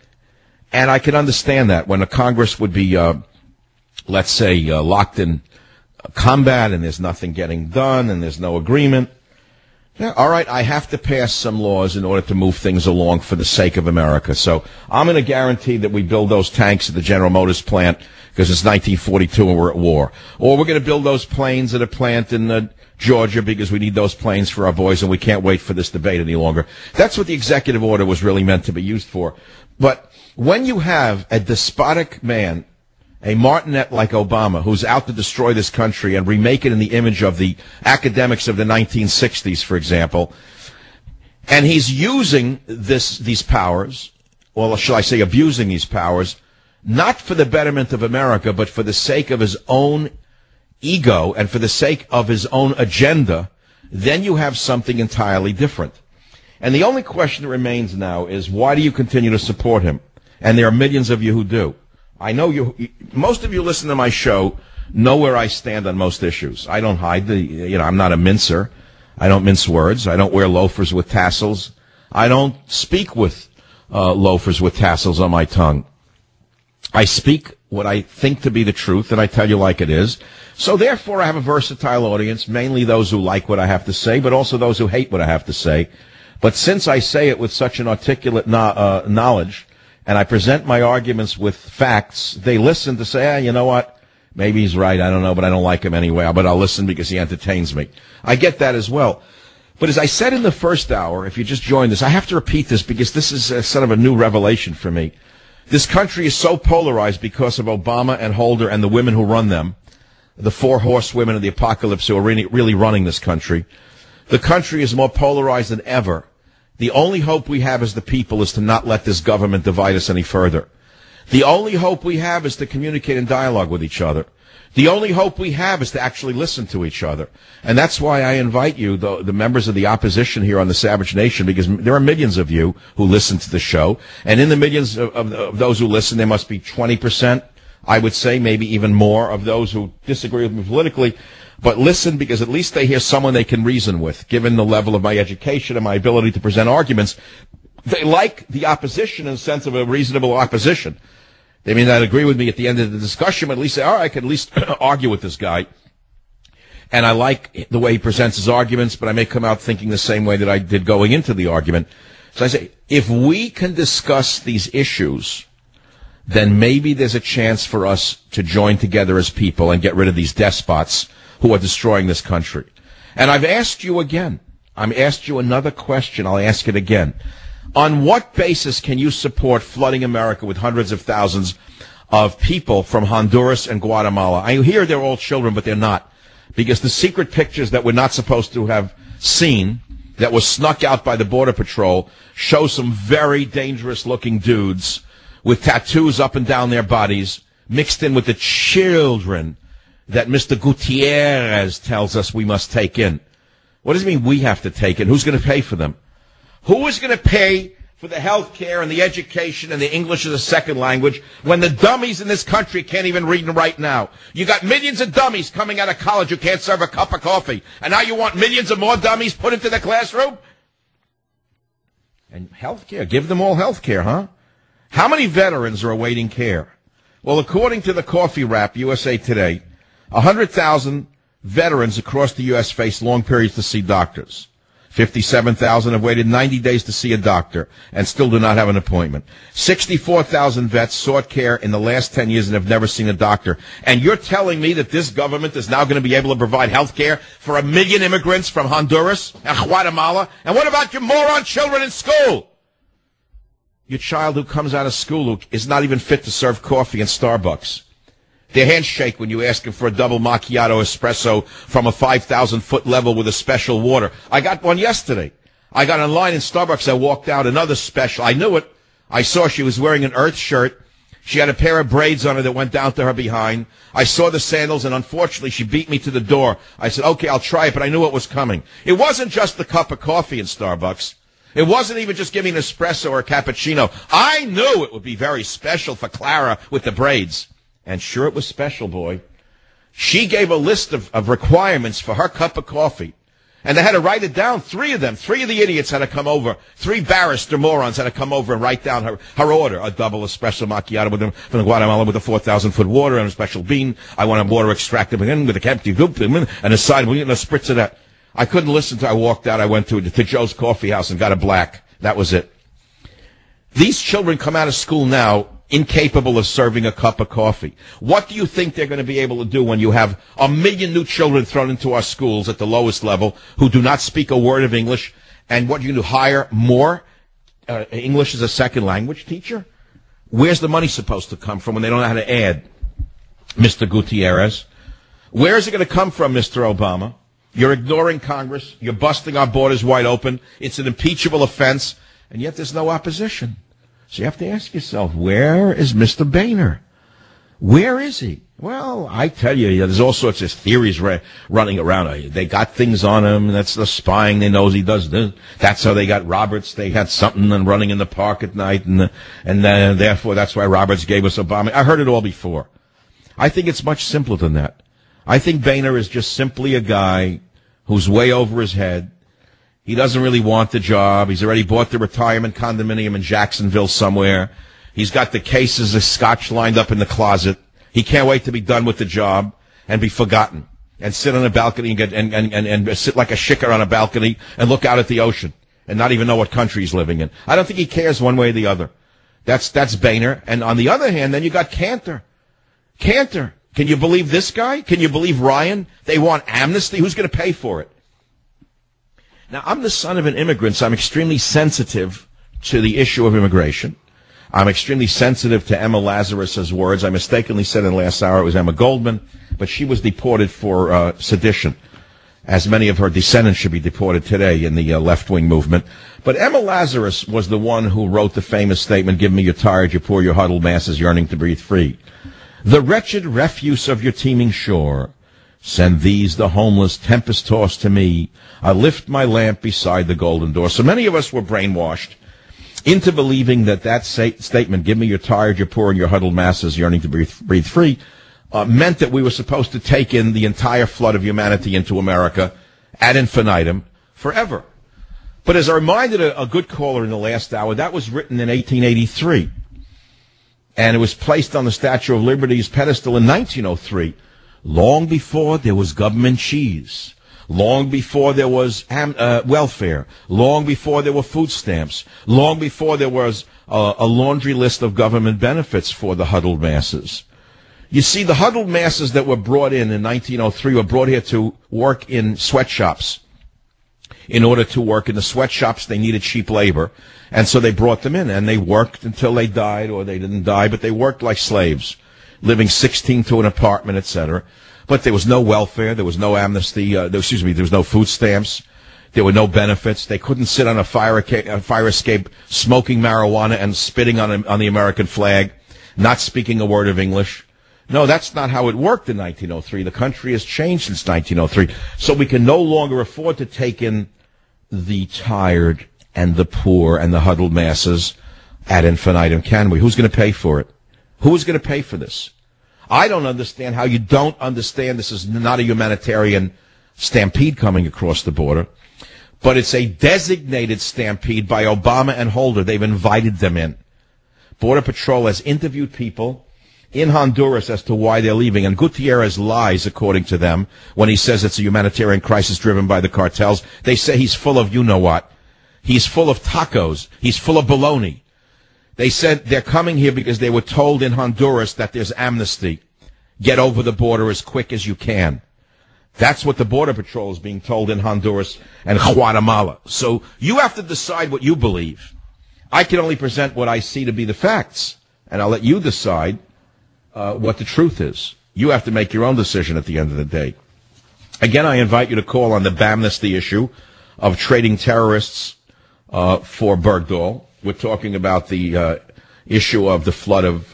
Speaker 2: And I can understand that when a Congress would be, let's say, locked in combat and there's nothing getting done and there's no agreement. Yeah, all right, I have to pass some laws in order to move things along for the sake of America. So I'm going to guarantee that we build those tanks at the General Motors plant because it's 1942 and we're at war. Or we're going to build those planes at a plant in Georgia because we need those planes for our boys and we can't wait for this debate any longer. That's what the executive order was really meant to be used for. But when you have a despotic man, a martinet like Obama, who's out to destroy this country and remake it in the image of the academics of the 1960s, for example, and he's using these powers, or shall I say abusing these powers, not for the betterment of America, but for the sake of his own ego and for the sake of his own agenda, then you have something entirely different. And the only question that remains now is, why do you continue to support him? And there are millions of you who do. I know most of you listen to my show know where I stand on most issues. I don't hide I'm not a mincer. I don't mince words. I don't wear loafers with tassels. I don't speak with loafers with tassels on my tongue. I speak what I think to be the truth, and I tell you like it is. So therefore, I have a versatile audience, mainly those who like what I have to say, but also those who hate what I have to say. But since I say it with such an articulate knowledge, and I present my arguments with facts, they listen to say, you know what, maybe he's right, I don't know, but I don't like him anyway, but I'll listen because he entertains me. I get that as well. But as I said in the first hour, if you just joined us, I have to repeat this because this is sort of a new revelation for me. This country is so polarized because of Obama and Holder and the women who run them, the four horsewomen of the apocalypse who are really running this country. The country is more polarized than ever. The only hope we have as the people is to not let this government divide us any further. The only hope we have is to communicate and dialogue with each other. The only hope we have is to actually listen to each other. And that's why I invite you, the members of the opposition here on the Savage Nation, because there are millions of you who listen to the show. And in the millions of those who listen, there must be 20%, I would say, maybe even more, of those who disagree with me politically. But listen, because at least they hear someone they can reason with, given the level of my education and my ability to present arguments. They like the opposition in the sense of a reasonable opposition. They may not agree with me at the end of the discussion, but at least say, all right, I can at least argue with this guy. And I like the way he presents his arguments, but I may come out thinking the same way that I did going into the argument. So I say, if we can discuss these issues, then maybe there's a chance for us to join together as people and get rid of these despots who are destroying this country. And I've asked you again. I've asked you another question. I'll ask it again. On what basis can you support flooding America with hundreds of thousands of people from Honduras and Guatemala? I hear they're all children, but they're not. Because the secret pictures that we're not supposed to have seen, that was snuck out by the Border Patrol, show some very dangerous-looking dudes with tattoos up and down their bodies, mixed in with the children that Mr. Gutierrez tells us we must take in. What does it mean we have to take in? Who's going to pay for them? Who is going to pay for the health care and the education and the English as a second language when the dummies in this country can't even read and write now? You got millions of dummies coming out of college who can't serve a cup of coffee. And now you want millions of more dummies put into the classroom? And health care. Give them all health care, huh? How many veterans are awaiting care? Well, according to the Coffee Wrap, USA Today, 100,000 veterans across the U.S. face long periods to see doctors. 57,000 have waited 90 days to see a doctor and still do not have an appointment. 64,000 vets sought care in the last 10 years and have never seen a doctor. And you're telling me that this government is now going to be able to provide health care for 1 million immigrants from Honduras and Guatemala? And what about your moron children in school? Your child who comes out of school who is not even fit to serve coffee in Starbucks. Their hands shake when you ask them for a double macchiato espresso from a 5,000-foot level with a special water. I got one yesterday. I got online in Starbucks. I walked out, another special. I knew it. I saw she was wearing an Earth shirt. She had a pair of braids on her that went down to her behind. I saw the sandals, and unfortunately, she beat me to the door. I said, okay, I'll try it, but I knew it was coming. It wasn't just the cup of coffee in Starbucks. It wasn't even just giving an espresso or a cappuccino. I knew it would be very special for Clara with the braids. And sure, it was special, boy. She gave a list of requirements for her cup of coffee. And they had to write it down. 3 of them. 3 of the idiots had to come over. 3 barrister morons had to come over and write down her order. A double espresso macchiato from Guatemala with a 4,000-foot water and a special bean. I want a water extracted with a empty goop and a side and a spritz of that. I couldn't listen to it. I walked out. I went to Joe's Coffee House and got a black. That was it. These children come out of school now incapable of serving a cup of coffee. What do you think they're going to be able to do when you have 1 million new children thrown into our schools at the lowest level who do not speak a word of English? And what, you do, hire more English as a second language teacher? Where's the money supposed to come from when they don't know how to add, Mr. Gutierrez? Where is it going to come from, Mr. Obama? You're ignoring Congress. You're busting our borders wide open. It's an impeachable offense, and yet there's no opposition. So you have to ask yourself, where is Mr. Boehner? Where is he? Well, I tell you, there's all sorts of theories running around. They got things on him. That's the spying. They knows he does this. That's how they got Roberts. They had something and running in the park at night, and therefore that's why Roberts gave us Obama. I heard it all before. I think it's much simpler than that. I think Boehner is just simply a guy who's way over his head. He doesn't really want the job. He's already bought the retirement condominium in Jacksonville somewhere. He's got the cases of scotch lined up in the closet. He can't wait to be done with the job and be forgotten and sit on a balcony and sit like a shicker on a balcony and look out at the ocean and not even know what country he's living in. I don't think he cares one way or the other. That's Boehner. And on the other hand, then you got Cantor. Cantor. Can you believe this guy? Can you believe Ryan? They want amnesty. Who's going to pay for it? Now, I'm the son of an immigrant, so I'm extremely sensitive to the issue of immigration. I'm extremely sensitive to Emma Lazarus's words. I mistakenly said in the last hour it was Emma Goldman, but she was deported for sedition. as many of her descendants should be deported today in the left-wing movement. But Emma Lazarus was the one who wrote the famous statement, "Give me your tired, your poor, your huddled masses yearning to breathe free. The wretched refuse of your teeming shore, send these, the homeless, tempest-tossed to me. I lift my lamp beside the golden door." So many of us were brainwashed into believing that statement, "Give me your tired, your poor, and your huddled masses yearning to breathe free," meant that we were supposed to take in the entire flood of humanity into America ad infinitum forever. But as I reminded a good caller in the last hour, that was written in 1883. And it was placed on the Statue of Liberty's pedestal in 1903, long before there was government cheese, long before there was welfare, long before there were food stamps, long before there was a laundry list of government benefits for the huddled masses. You see, the huddled masses that were brought in 1903 were brought here to work in sweatshops. In order to work in the sweatshops, they needed cheap labor, and so they brought them in, and they worked until they died, or they didn't die, but they worked like slaves, living 16 to an apartment, etc. But there was no welfare, there was no amnesty, there was no food stamps, there were no benefits. They couldn't sit on a fire escape smoking marijuana and spitting on the American flag, not speaking a word of English. No, that's not how it worked in 1903. The country has changed since 1903. So we can no longer afford to take in the tired and the poor and the huddled masses ad infinitum, can we? Who's going to pay for it? Who is going to pay for this? I don't understand how you don't understand this is not a humanitarian stampede coming across the border, but it's a designated stampede by Obama and Holder. They've invited them in. Border Patrol has interviewed people in Honduras as to why they're leaving, and Gutierrez lies, according to them, when he says it's a humanitarian crisis driven by the cartels. They say he's full of you-know-what. He's full of tacos. He's full of baloney. They said they're coming here because they were told in Honduras that there's amnesty. Get over the border as quick as you can. That's what the Border Patrol is being told in Honduras and Guatemala. So you have to decide what you believe. I can only present what I see to be the facts, and I'll let you decide what the truth is. You have to make your own decision at the end of the day. Again, I invite you to call on the Bamnesty issue of trading terrorists for Bergdahl. We're talking about the issue of the flood of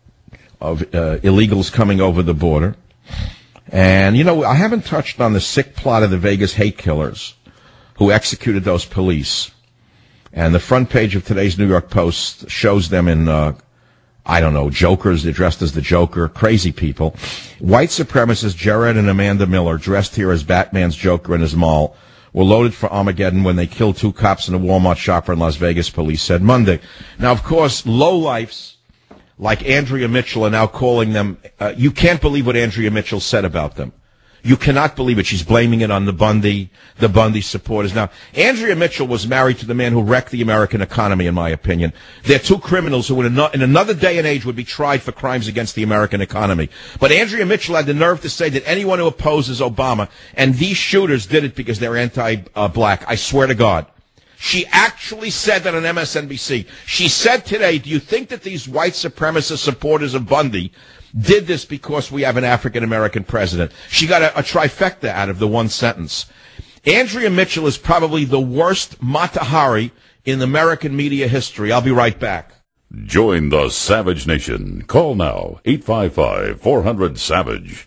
Speaker 2: illegals coming over the border. And, you know, I haven't touched on the sick plot of the Vegas hate killers who executed those police. And the front page of today's New York Post shows them in jokers. They're dressed as the Joker. Crazy people. White supremacists Jared and Amanda Miller, dressed here as Batman's Joker and his mall, were loaded for Armageddon when they killed 2 cops in a Walmart shopper in Las Vegas, police said Monday. Now, of course, lowlifes like Andrea Mitchell are now calling them, you can't believe what Andrea Mitchell said about them. You cannot believe it. She's blaming it on the Bundy supporters. Now, Andrea Mitchell was married to the man who wrecked the American economy, in my opinion. They're 2 criminals who in another day and age would be tried for crimes against the American economy. But Andrea Mitchell had the nerve to say that anyone who opposes Obama, and these shooters did it because they're anti-black. I swear to God. She actually said that on MSNBC. She said today, do you think that these white supremacist supporters of Bundy did this because we have an African-American president? She got a trifecta out of the one sentence. Andrea Mitchell is probably the worst Mata Hari in American media history. I'll be right back.
Speaker 1: Join the Savage Nation. Call now, 855-400-SAVAGE,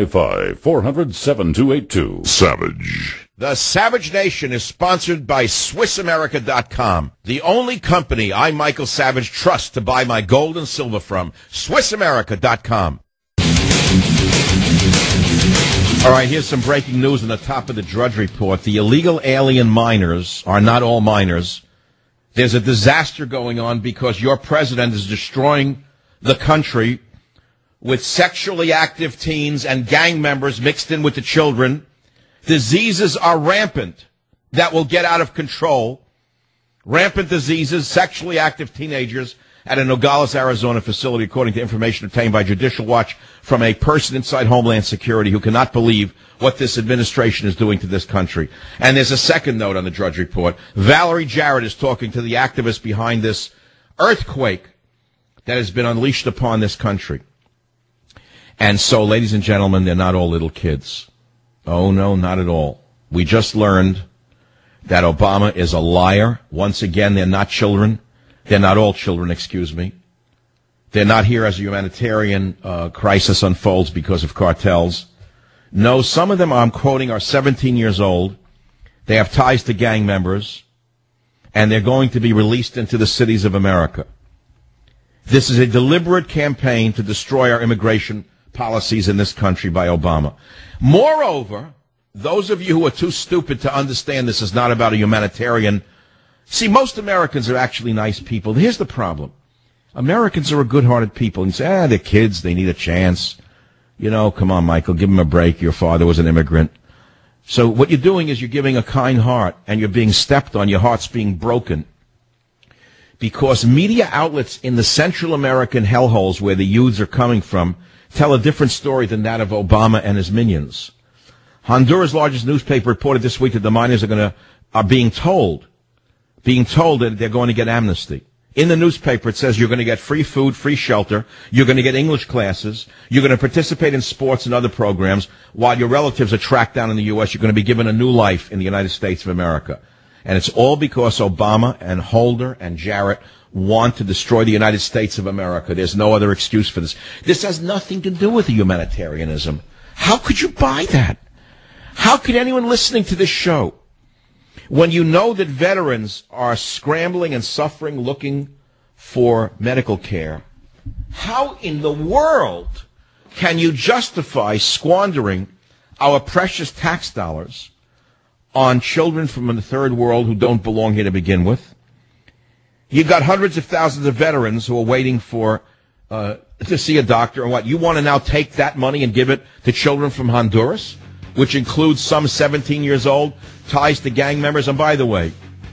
Speaker 1: 855-400-7282. Savage.
Speaker 2: The Savage Nation is sponsored by SwissAmerica.com, the only company I, Michael Savage, trust to buy my gold and silver from. SwissAmerica.com. All right, here's some breaking news on the top of the Drudge Report. The illegal alien miners are not all miners. There's a disaster going on because your president is destroying the country with sexually active teens and gang members mixed in with the children. Diseases are rampant that will get out of control. Rampant diseases, sexually active teenagers at a Nogales, Arizona facility, according to information obtained by Judicial Watch from a person inside Homeland Security who cannot believe what this administration is doing to this country. And there's a second note on the Drudge Report. Valerie Jarrett is talking to the activists behind this earthquake that has been unleashed upon this country. And so, ladies and gentlemen, they're not all little kids. Oh, no, not at all. We just learned that Obama is a liar. Once again, they're not children. They're not all children, excuse me. They're not here as a humanitarian crisis unfolds because of cartels. No, some of them, I'm quoting, are 17 years old. They have ties to gang members, and they're going to be released into the cities of America. This is a deliberate campaign to destroy our immigration policies in this country by Obama. Moreover, those of you who are too stupid to understand this is not about a humanitarian. See, most Americans are actually nice people. Here's the problem. Americans are a good-hearted people. And you say, they're kids, they need a chance. You know, come on, Michael, give them a break. Your father was an immigrant. So what you're doing is you're giving a kind heart, and you're being stepped on. Your heart's being broken. Because media outlets in the Central American hellholes where the youths are coming from tell a different story than that of Obama and his minions. Honduras' largest newspaper reported this week that the miners are being told that they're going to get amnesty. In the newspaper, it says you're going to get free food, free shelter, you're going to get English classes, you're going to participate in sports and other programs, while your relatives are tracked down in the U.S., you're going to be given a new life in the United States of America. And it's all because Obama and Holder and Jarrett want to destroy the United States of America. There's no other excuse for this. This has nothing to do with the humanitarianism. How could you buy that? How could anyone listening to this show, when you know that veterans are scrambling and suffering looking for medical care, how in the world can you justify squandering our precious tax dollars on children from the third world who don't belong here to begin with? You've got hundreds of thousands of veterans who are waiting for to see a doctor, and what, you want to now take that money and give it to children from Honduras, which includes some 17 years old, ties to gang members? And by the way,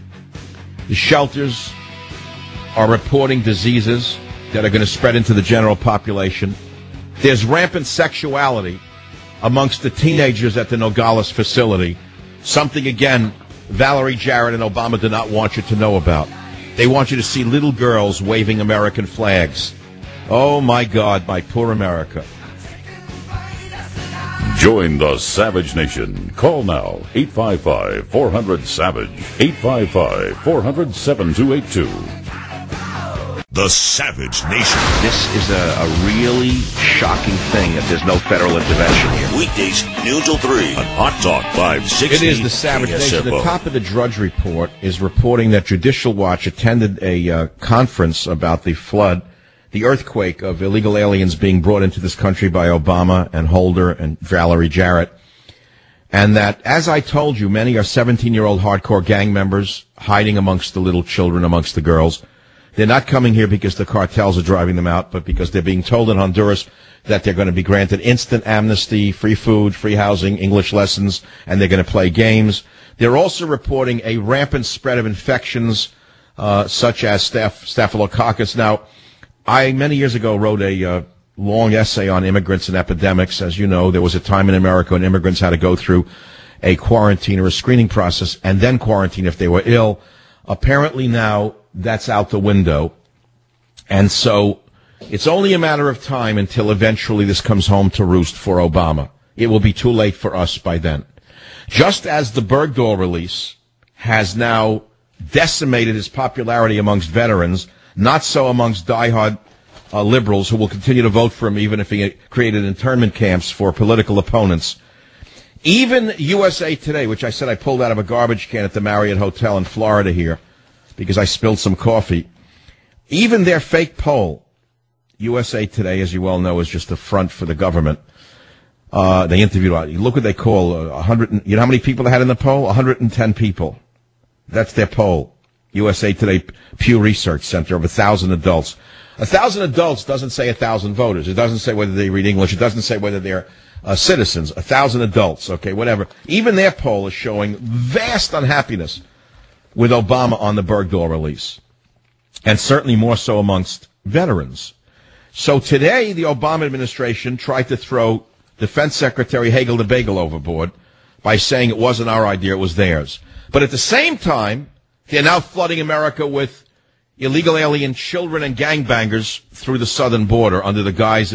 Speaker 2: the shelters are reporting diseases that are going to spread into the general population. There's rampant sexuality amongst the teenagers at the Nogales facility, something, again, Valerie Jarrett and Obama do not want you to know about. They want you to see little girls waving American flags. Oh, my God, my poor America.
Speaker 1: Join the Savage Nation. Call now, 855-400-SAVAGE, 855-400-7282.
Speaker 10: The Savage Nation.
Speaker 2: This is a really shocking thing that there's no federal intervention here.
Speaker 10: Weekdays, noon till 3 on Hot Talk 560.
Speaker 2: It is the Savage Nation. The top of the Drudge Report is reporting that Judicial Watch attended a conference about the flood, the earthquake of illegal aliens being brought into this country by Obama and Holder and Valerie Jarrett. And that, as I told you, many are 17-year-old hardcore gang members hiding amongst the little children, amongst the girls. They're not coming here because the cartels are driving them out, but because they're being told in Honduras that they're going to be granted instant amnesty, free food, free housing, English lessons, and they're going to play games. They're also reporting a rampant spread of infections, such as Staphylococcus. Now, I, many years ago, wrote a long essay on immigrants and epidemics. As you know, there was a time in America when immigrants had to go through a quarantine or a screening process and then quarantine if they were ill. Apparently now, that's out the window. And so it's only a matter of time until eventually this comes home to roost for Obama. It will be too late for us by then. Just as the Bergdahl release has now decimated his popularity amongst veterans, not so amongst diehard liberals who will continue to vote for him even if he created internment camps for political opponents. Even USA Today, which I said I pulled out of a garbage can at the Marriott Hotel in Florida here, because I spilled some coffee. Even their fake poll, USA Today, as you well know, is just a front for the government. They interviewed, look what they call 100. You know how many people they had in the poll? 110 people. That's their poll. USA Today Pew Research Center of 1,000 adults. 1,000 adults doesn't say 1,000 voters. It doesn't say whether they read English. It doesn't say whether they're citizens. 1,000 adults. Okay, whatever. Even their poll is showing vast unhappiness with Obama on the Bergdahl release, and certainly more so amongst veterans. So today, the Obama administration tried to throw Defense Secretary Hagel the Bagel overboard by saying it wasn't our idea, it was theirs. But at the same time, they're now flooding America with illegal alien children and gangbangers through the southern border under the guise of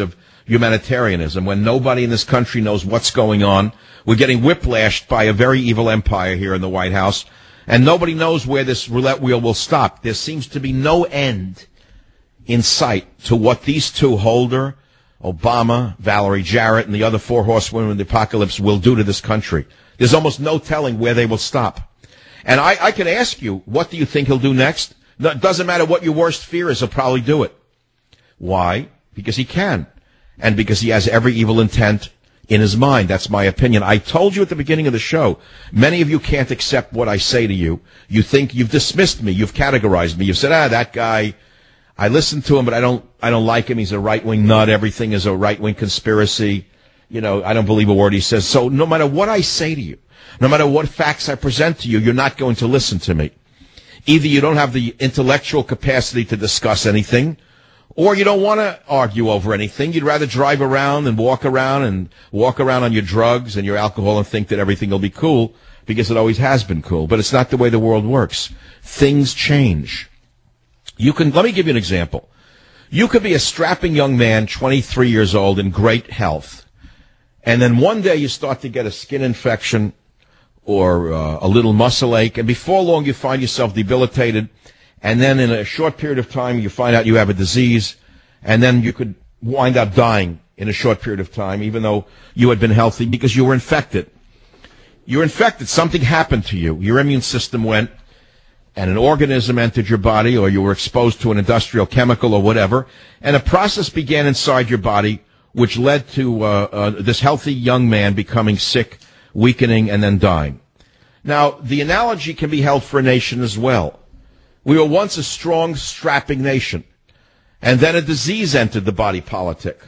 Speaker 2: humanitarianism when nobody in this country knows what's going on. We're getting whiplashed by a very evil empire here in the White House, and nobody knows where this roulette wheel will stop. There seems to be no end in sight to what these two, Holder, Obama, Valerie Jarrett, and the other four horsewomen of the apocalypse will do to this country. There's almost no telling where they will stop. And I can ask you, what do you think he'll do next? No, it doesn't matter what your worst fear is, he'll probably do it. Why? Because he can. And because he has every evil intent in his mind. That's my opinion. I told you at the beginning of the show, many of you can't accept what I say to you. You think you've dismissed me. You've categorized me. You've said, that guy, I listened to him, but I don't like him. He's a right-wing nut. Everything is a right-wing conspiracy. I don't believe a word he says. So no matter what I say to you, no matter what facts I present to you, you're not going to listen to me. Either you don't have the intellectual capacity to discuss anything, or you don't want to argue over anything. You'd rather drive around and walk around on your drugs and your alcohol and think that everything will be cool because it always has been cool. But it's not the way the world works. Things change. Let me give you an example. You could be a strapping young man, 23 years old, in great health, and then one day you start to get a skin infection or a little muscle ache, and before long you find yourself debilitated, and then in a short period of time you find out you have a disease, and then you could wind up dying in a short period of time, even though you had been healthy, because you were infected. You're infected. Something happened to you. Your immune system went, and an organism entered your body, or you were exposed to an industrial chemical or whatever, and a process began inside your body which led to this healthy young man becoming sick, weakening, and then dying. Now, the analogy can be held for a nation as well. We were once a strong, strapping nation, and then a disease entered the body politic.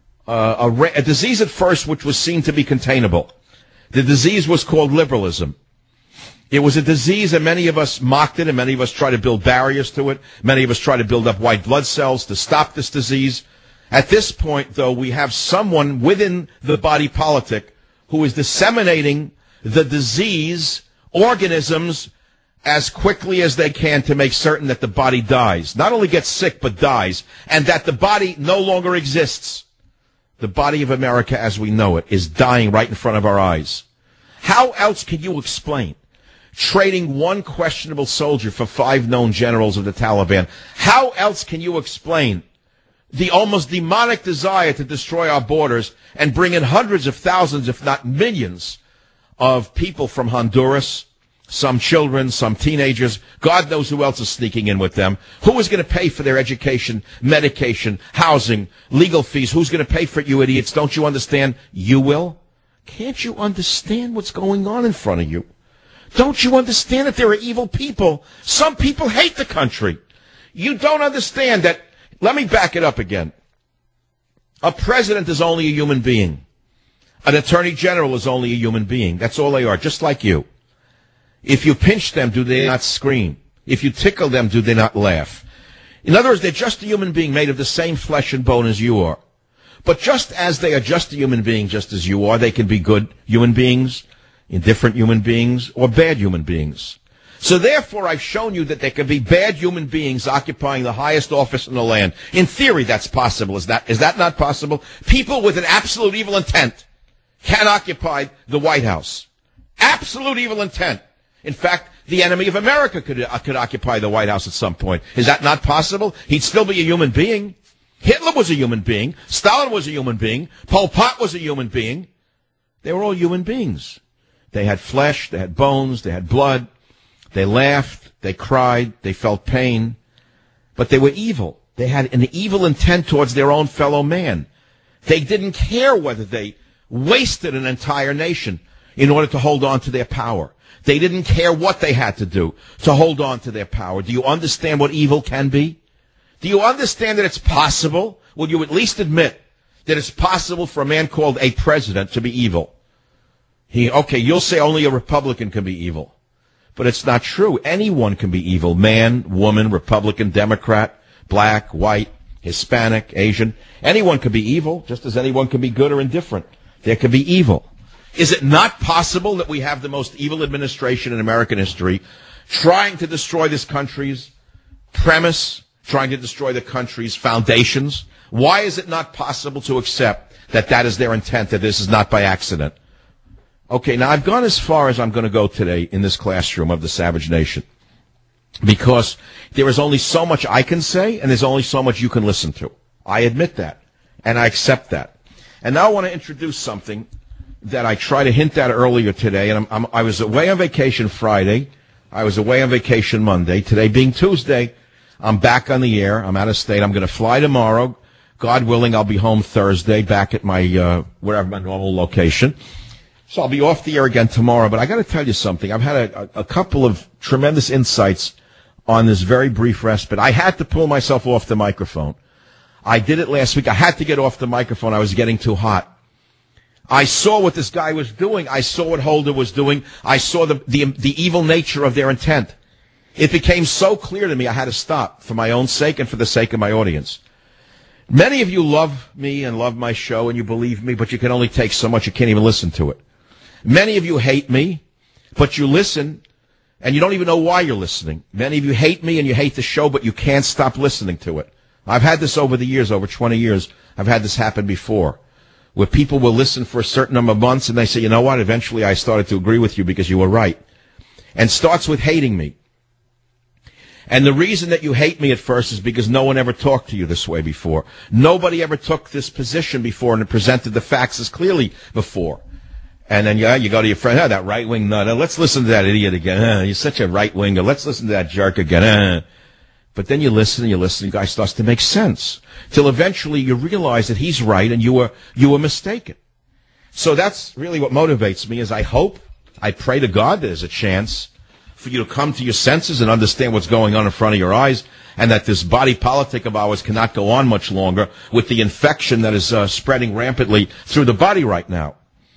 Speaker 2: A disease at first which was seen to be containable. The disease was called liberalism. It was a disease, and many of us mocked it, and many of us tried to build barriers to it. Many of us tried to build up white blood cells to stop this disease. At this point, though, we have someone within the body politic who is disseminating the disease organisms as quickly as they can to make certain that the body dies. Not only gets sick, but dies, and that the body no longer exists. The body of America as we know it is dying right in front of our eyes. How else can you explain trading one questionable soldier for 5 known generals of the Taliban? How else can you explain the almost demonic desire to destroy our borders and bring in hundreds of thousands, if not millions, of people from Honduras, some children, some teenagers? God knows who else is sneaking in with them. Who is going to pay for their education, medication, housing, legal fees? Who's going to pay for it, you idiots? Don't you understand? You will? Can't you understand what's going on in front of you? Don't you understand that there are evil people? Some people hate the country. You don't understand that. Let me back it up again. A president is only a human being. An attorney general is only a human being. That's all they are, just like you. If you pinch them, do they not scream? If you tickle them, do they not laugh? In other words, they're just a human being made of the same flesh and bone as you are. But just as they are just a human being, just as you are, they can be good human beings, indifferent human beings, or bad human beings. So therefore, I've shown you that there can be bad human beings occupying the highest office in the land. In theory, that's possible. Is that not possible? People with an absolute evil intent can occupy the White House. Absolute evil intent. In fact, the enemy of America could occupy the White House at some point. Is that not possible? He'd still be a human being. Hitler was a human being. Stalin was a human being. Pol Pot was a human being. They were all human beings. They had flesh, they had bones, they had blood. They laughed, they cried, they felt pain. But they were evil. They had an evil intent towards their own fellow man. They didn't care whether they wasted an entire nation in order to hold on to their power. They didn't care what they had to do to hold on to their power. Do you understand what evil can be? Do you understand that it's possible? Will you at least admit that it's possible for a man called a president to be evil? You'll say only a Republican can be evil. But it's not true. Anyone can be evil. Man, woman, Republican, Democrat, black, white, Hispanic, Asian. Anyone can be evil, just as anyone can be good or indifferent. There can be evil. Is it not possible that we have the most evil administration in American history trying to destroy this country's premise, trying to destroy the country's foundations Why is it not possible to accept that that is their intent, that this is not by accident? Okay, now I've gone as far as I'm going to go today in this classroom of the Savage Nation, because there is only so much I can say, and there's only so much you can listen to. I admit that, and I accept that. And now I want to introduce something that I tried to hint at earlier today, and I was away on vacation Friday. I was away on vacation Monday. Today being Tuesday, I'm back on the air. I'm out of state. I'm going to fly tomorrow. God willing, I'll be home Thursday, back at my wherever my normal location. So I'll be off the air again tomorrow. But I got to tell you something. I've had a couple of tremendous insights on this very brief respite. I had to pull myself off the microphone. I did it last week. I had to get off the microphone. I was getting too hot. I saw what this guy was doing. I saw what Holder was doing. I saw the evil nature of their intent. It became so clear to me I had to stop for my own sake and for the sake of my audience. Many of you love me and love my show and you believe me, but you can only take so much. You can't even listen to it. Many of you hate me, but you listen and you don't even know why you're listening. Many of you hate me and you hate the show, but you can't stop listening to it. I've had this over the years, over 20 years. I've had this happen before, where people will listen for a certain number of months and they say, you know what, eventually I started to agree with you because you were right. And starts with hating me. And the reason that you hate me at first is because no one ever talked to you this way before. Nobody ever took this position before and presented the facts as clearly before. And then you go to your friend, that right-wing nut. Let's listen to that idiot again. You're such a right-winger. Let's listen to that jerk again. But then you listen, and the guy starts to make sense. Till eventually you realize that he's right and you were mistaken. So that's really what motivates me, is I pray to God there's a chance for you to come to your senses and understand what's going on in front of your eyes, and that this body politic of ours cannot go on much longer with the infection that is spreading rampantly through the body right now.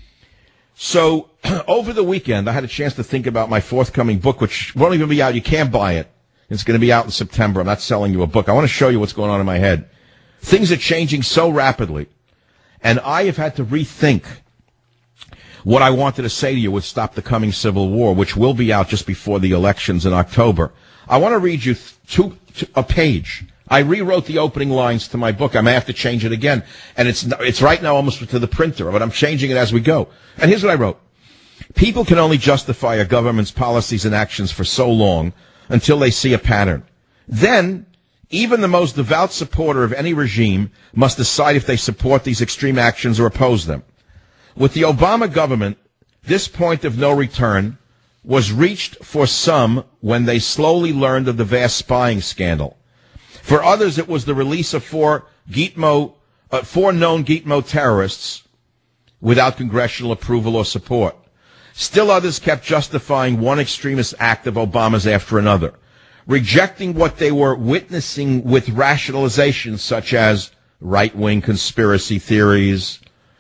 Speaker 2: So over the weekend, I had a chance to think about my forthcoming book, which won't even be out. You can't buy it. It's going to be out in September. I'm not selling you a book. I want to show you what's going on in my head. Things are changing so rapidly, and I have had to rethink what I wanted to say to you with Stop the Coming Civil War, which will be out just before the elections in October. I want to read you a page. I rewrote the opening lines to my book. I may have to change it again. And it's right now almost to the printer, but I'm changing it as we go. And here's what I wrote. People can only justify a government's policies and actions for so long until they see a pattern. Then, even the most devout supporter of any regime must decide if they support these extreme actions or oppose them. With the Obama government, this point of no return was reached for some when they slowly learned of the vast spying scandal. For others, it was the release of four known Gitmo terrorists without congressional approval or support. Still others kept justifying one extremist act of Obama's after another, rejecting what they were witnessing with rationalizations such as right-wing conspiracy theories,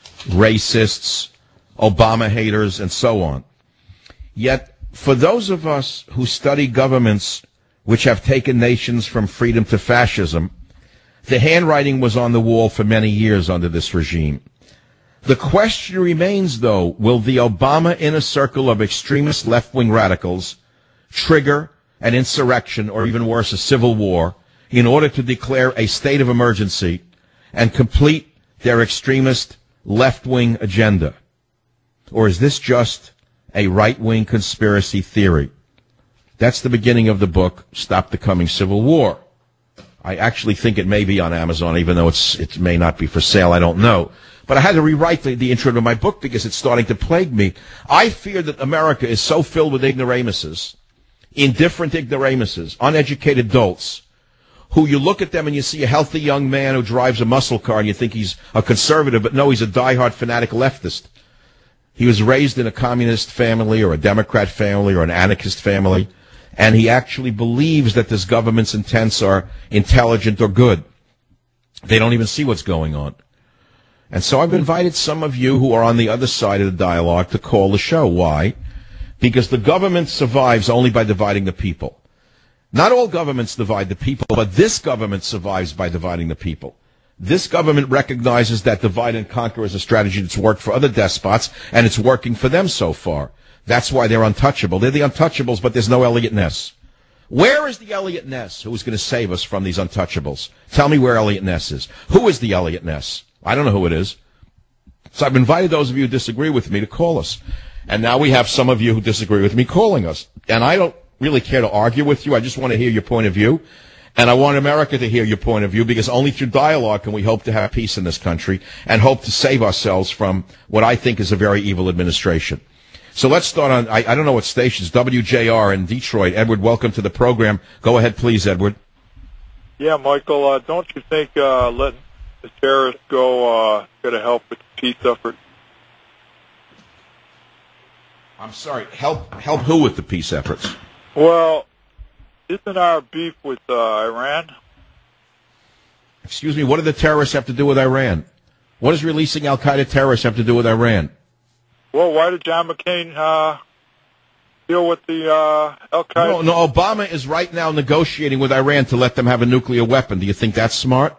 Speaker 2: racists, Obama haters, and so on. Yet, for those of us who study governments which have taken nations from freedom to fascism, the handwriting was on the wall for many years under this regime. The question remains, though, will the Obama inner circle of extremist left-wing radicals trigger an insurrection, or even worse, a civil war, in order to declare a state of emergency and complete their extremist left-wing agenda? Or is this just a right-wing conspiracy theory? That's the beginning of the book, Stop the Coming Civil War. I actually think it may be on Amazon, even though it may not be for sale. I don't know. But I had to rewrite the intro to my book because it's starting to plague me. I fear that America is so filled with ignoramuses, indifferent ignoramuses, uneducated dolts, who you look at them and you see a healthy young man who drives a muscle car and you think he's a conservative, but no, he's a diehard fanatic leftist. He was raised in a communist family or a Democrat family or an anarchist family, and he actually believes that this government's intents are intelligent or good. They don't even see what's going on. And so I've invited some of you who are on the other side of the dialogue to call the show. Why? Because the government survives only by dividing the people. Not all governments divide the people, but this government survives by dividing the people. This government recognizes that divide and conquer is a strategy that's worked for other despots, and it's working for them so far. That's why they're untouchable. They're the untouchables, but there's no Elliot Ness. Where is the Elliot Ness who is going to save us from these untouchables? Tell me where Elliot Ness is. Who is the Elliot Ness? I don't know who it is. So I've invited those of you who disagree with me to call us. And now we have some of you who disagree with me calling us. And I don't really care to argue with you. I just want to hear your point of view. And I want America to hear your point of view, because only through dialogue can we hope to have peace in this country and hope to save ourselves from what I think is a very evil administration. So let's start on, I don't know what stations, WJR in Detroit. Edward, welcome to the program. Go ahead, please, Edward.
Speaker 6: Yeah, Michael, don't you think letting the terrorists go going to help with the peace effort?
Speaker 2: I'm sorry, help who with the peace efforts?
Speaker 6: Well, isn't our beef with Iran?
Speaker 2: Excuse me, what do the terrorists have to do with Iran? What does releasing al-Qaeda terrorists have to do with Iran?
Speaker 6: Well, why did John McCain deal with the al-Qaeda?
Speaker 2: No, Obama is right now negotiating with Iran to let them have a nuclear weapon. Do you think that's smart?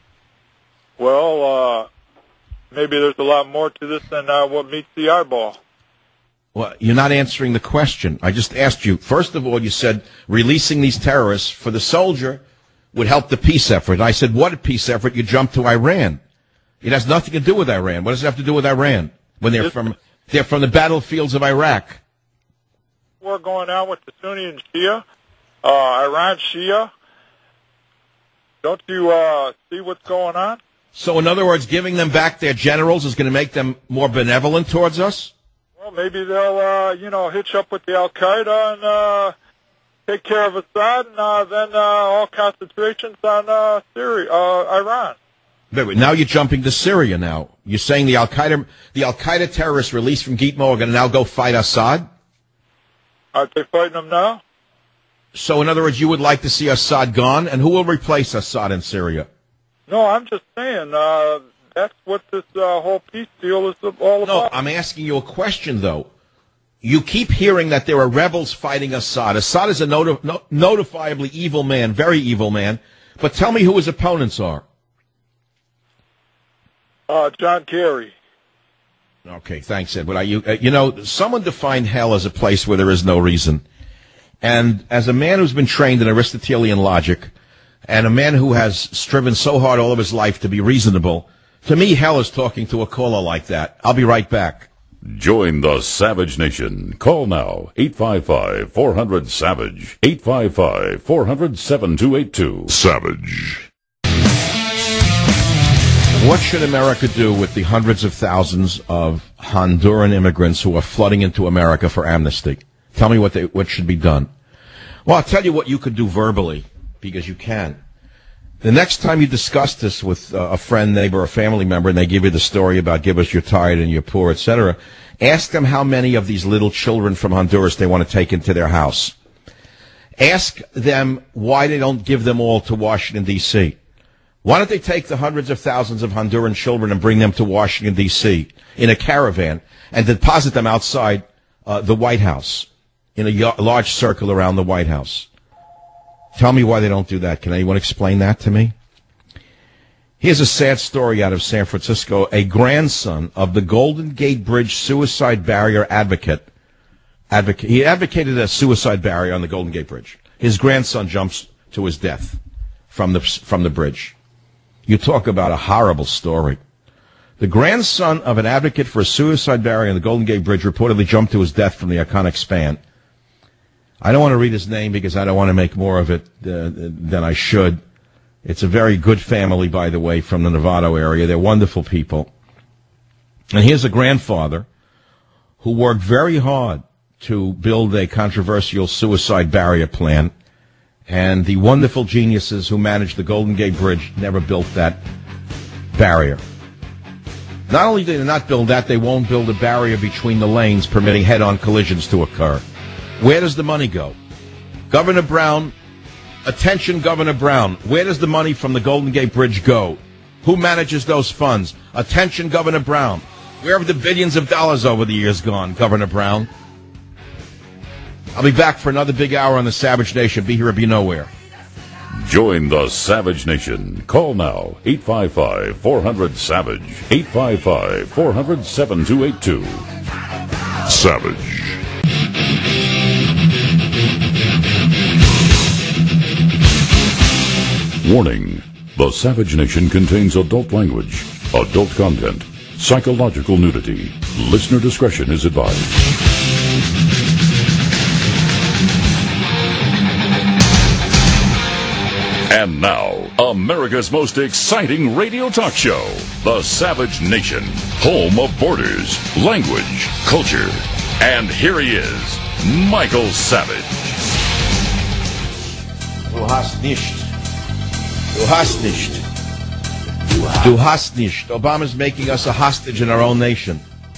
Speaker 6: Well, maybe there's a lot more to this than what meets the eyeball.
Speaker 2: Well, you're not answering the question. I just asked you. First of all, you said releasing these terrorists for the soldier would help the peace effort. And I said, what peace effort? You jumped to Iran. It has nothing to do with Iran. What does it have to do with Iran when they're from the battlefields of Iraq?
Speaker 6: War going on with the Sunni and Shia, Iran Shia. Don't you see what's going on?
Speaker 2: So, in other words, giving them back their generals is going to make them more benevolent towards us?
Speaker 6: Well, maybe they'll, hitch up with the al-Qaeda and take care of Assad, and then all concentrations on Syria, Iran.
Speaker 2: But now you're jumping to Syria now. You're saying the al-Qaeda terrorists released from Gitmo are going to now go fight Assad?
Speaker 6: Aren't they fighting them now?
Speaker 2: So, in other words, you would like to see Assad gone, and who will replace Assad in Syria?
Speaker 6: No, I'm just saying, that's what this whole peace deal is all about.
Speaker 2: No, I'm asking you a question, though. You keep hearing that there are rebels fighting Assad. Assad is a notifiably evil man, very evil man. But tell me who his opponents are.
Speaker 6: John Kerry.
Speaker 2: Okay, thanks, Edward. Someone defined hell as a place where there is no reason. And as a man who's been trained in Aristotelian logic, and a man who has striven so hard all of his life to be reasonable, to me, hell is talking to a caller like that. I'll be right back.
Speaker 1: Join the Savage Nation. Call now, 855-400-SAVAGE, 855-400-7282. Savage.
Speaker 2: What should America do with the hundreds of thousands of Honduran immigrants who are flooding into America for amnesty? Tell me what should be done. Well, I'll tell you what you could do verbally, because you can. The next time you discuss this with a friend, neighbor, or family member, and they give you the story about give us your tired and your poor, etc., ask them how many of these little children from Honduras they want to take into their house. Ask them why they don't give them all to Washington, D.C. Why don't they take the hundreds of thousands of Honduran children and bring them to Washington, D.C. in a caravan and deposit them outside the White House in a large circle around the White House? Tell me why they don't do that. Can anyone explain that to me? Here's a sad story out of San Francisco. A grandson of the Golden Gate Bridge suicide barrier advocate. He advocated a suicide barrier on the Golden Gate Bridge. His grandson jumps to his death from the bridge. You talk about a horrible story. The grandson of an advocate for a suicide barrier on the Golden Gate Bridge reportedly jumped to his death from the iconic span. I don't want to read his name because I don't want to make more of it than I should. It's a very good family, by the way, from the Novato area. They're wonderful people. And here's a grandfather who worked very hard to build a controversial suicide barrier plan. And the wonderful geniuses who managed the Golden Gate Bridge never built that barrier. Not only did they not build that, they won't build a barrier between the lanes permitting head-on collisions to occur. Where does the money go? Governor Brown, attention Governor Brown, where does the money from the Golden Gate Bridge go? Who manages those funds? Attention Governor Brown. Where have the billions of dollars over the years gone, Governor Brown? I'll be back for another big hour on the Savage Nation. Be here or be nowhere.
Speaker 1: Join the Savage Nation. Call now, 855-400-SAVAGE, 855-400-7282. Savage. Warning. The Savage Nation contains adult language, adult content, psychological nudity. Listener discretion is advised. And now, America's most exciting radio talk show, The Savage Nation, home of borders, language, culture. And here he is, Michael Savage.
Speaker 2: Du hast nicht. Du hast nicht. Du hast nicht. Obama's making us a hostage in our own nation.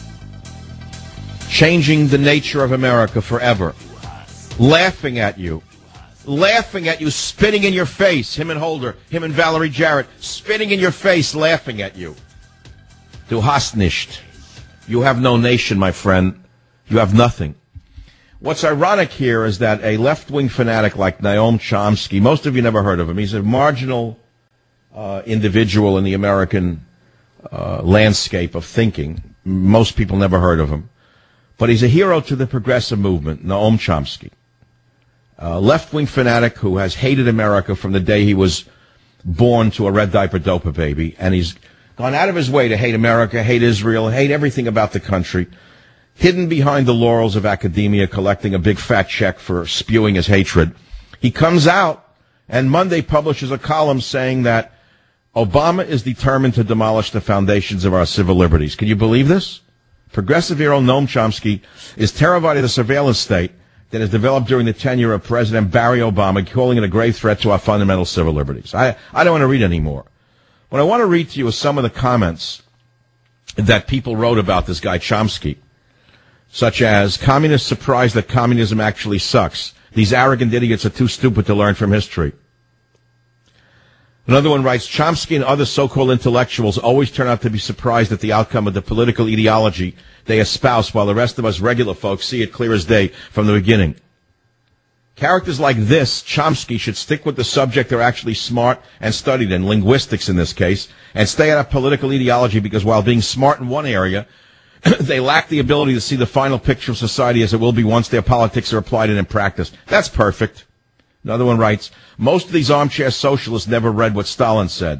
Speaker 2: Changing the nature of America forever. Laughing at you. Laughing at you, spitting in your face. Him and Holder, him and Valerie Jarrett, spitting in your face, laughing at you. Du hast nicht. You have no nation, my friend. You have nothing. What's ironic here is that a left-wing fanatic like Noam Chomsky, most of you never heard of him. He's a marginal individual in the American landscape of thinking. Most people never heard of him. But he's a hero to the progressive movement, Noam Chomsky. Left-wing fanatic who has hated America from the day he was born to a red diaper doper baby, and he's gone out of his way to hate America, hate Israel, hate everything about the country, hidden behind the laurels of academia, collecting a big fat check for spewing his hatred. He comes out and Monday publishes a column saying that Obama is determined to demolish the foundations of our civil liberties. Can you believe this? Progressive hero Noam Chomsky is terrified of the surveillance state that has developed during the tenure of President Barry Obama, calling it a grave threat to our fundamental civil liberties. I don't want to read anymore. What I want to read to you is some of the comments that people wrote about this guy Chomsky, such as, communists surprised that communism actually sucks. These arrogant idiots are too stupid to learn from history. Another one writes, Chomsky and other so-called intellectuals always turn out to be surprised at the outcome of the political ideology they espouse, while the rest of us regular folks see it clear as day from the beginning. Characters like this, Chomsky, should stick with the subject they're actually smart and studied in, linguistics in this case, and stay out of political ideology because while being smart in one area, they lack the ability to see the final picture of society as it will be once their politics are applied and in practice. That's perfect. Another one writes, most of these armchair socialists never read what Stalin said.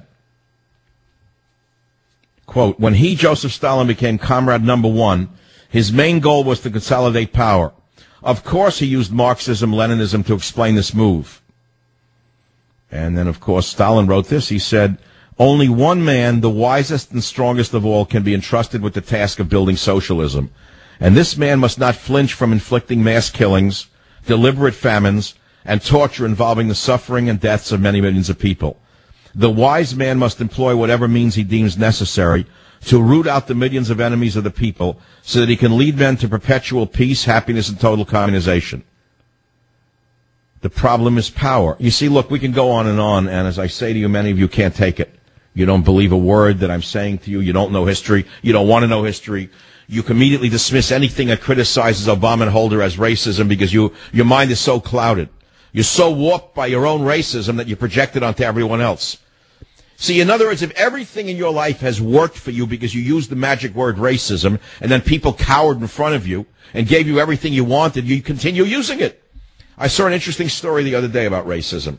Speaker 2: Quote, when he, Joseph Stalin, became comrade number one, his main goal was to consolidate power. Of course he used Marxism, Leninism to explain this move. And then, of course, Stalin wrote this. He said, only one man, the wisest and strongest of all, can be entrusted with the task of building socialism. And this man must not flinch from inflicting mass killings, deliberate famines, and torture involving the suffering and deaths of many millions of people. The wise man must employ whatever means he deems necessary to root out the millions of enemies of the people so that he can lead men to perpetual peace, happiness, and total communization. The problem is power. You see, look, we can go on, and as I say to you, many of you can't take it. You don't believe a word that I'm saying to you. You don't know history. You don't want to know history. You can immediately dismiss anything that criticizes Obama and Holder as racism because your mind is so clouded. You're so warped by your own racism that you project it onto everyone else. See, in other words, if everything in your life has worked for you because you used the magic word racism and then people cowered in front of you and gave you everything you wanted, you continue using it. I saw an interesting story the other day about racism.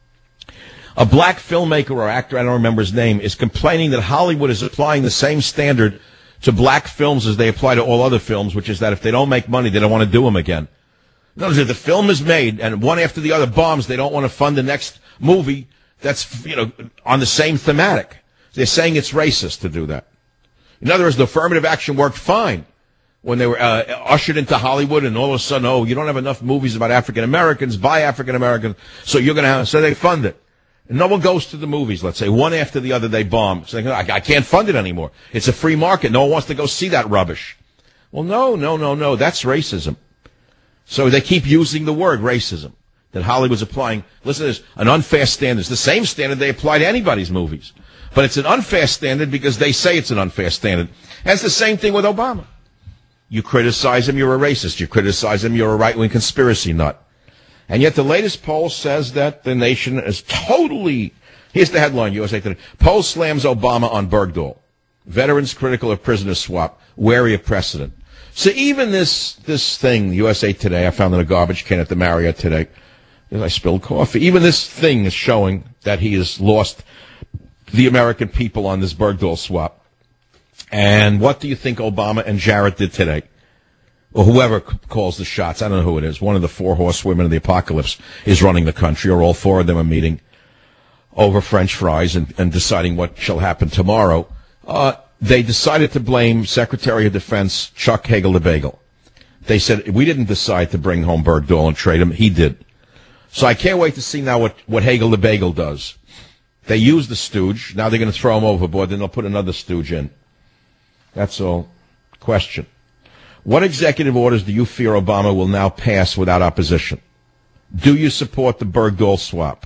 Speaker 2: A black filmmaker or actor, I don't remember his name, is complaining that Hollywood is applying the same standard to black films as they apply to all other films, which is that if they don't make money, they don't want to do them again. In other words, if the film is made and one after the other bombs, they don't want to fund the next movie that's, on the same thematic. They're saying it's racist to do that. In other words, the affirmative action worked fine when they were ushered into Hollywood, and all of a sudden, you don't have enough movies about African Americans, by African Americans, so so they fund it. And no one goes to the movies, let's say, one after the other they bomb. So I can't fund it anymore. It's a free market. No one wants to go see that rubbish. Well, no, that's racism. So they keep using the word racism that Hollywood's applying. Listen to this, an unfair standard. It's the same standard they apply to anybody's movies. But it's an unfair standard because they say it's an unfair standard. And it's the same thing with Obama. You criticize him, you're a racist. You criticize him, you're a right-wing conspiracy nut. And yet the latest poll says that the nation is totally, here's the headline, USA Today. Poll slams Obama on Bergdahl. Veterans critical of prisoner swap, wary of precedent. So even this thing, USA Today, I found in a garbage can at the Marriott today, I spilled coffee. Even this thing is showing that he has lost the American people on this Bergdahl swap. And what do you think Obama and Jarrett did today? Or whoever calls the shots, I don't know who it is. One of the four horsewomen of the apocalypse is running the country, or all four of them are meeting over French fries and deciding what shall happen tomorrow. They decided to blame Secretary of Defense Chuck Hagel the Bagel. They said, we didn't decide to bring home Bergdahl and trade him. He did. So I can't wait to see now what Hagel the Bagel does. They use the stooge. Now they're going to throw him overboard. Then they'll put another stooge in. That's all. Question. What executive orders do you fear Obama will now pass without opposition? Do you support the Bergdahl swap?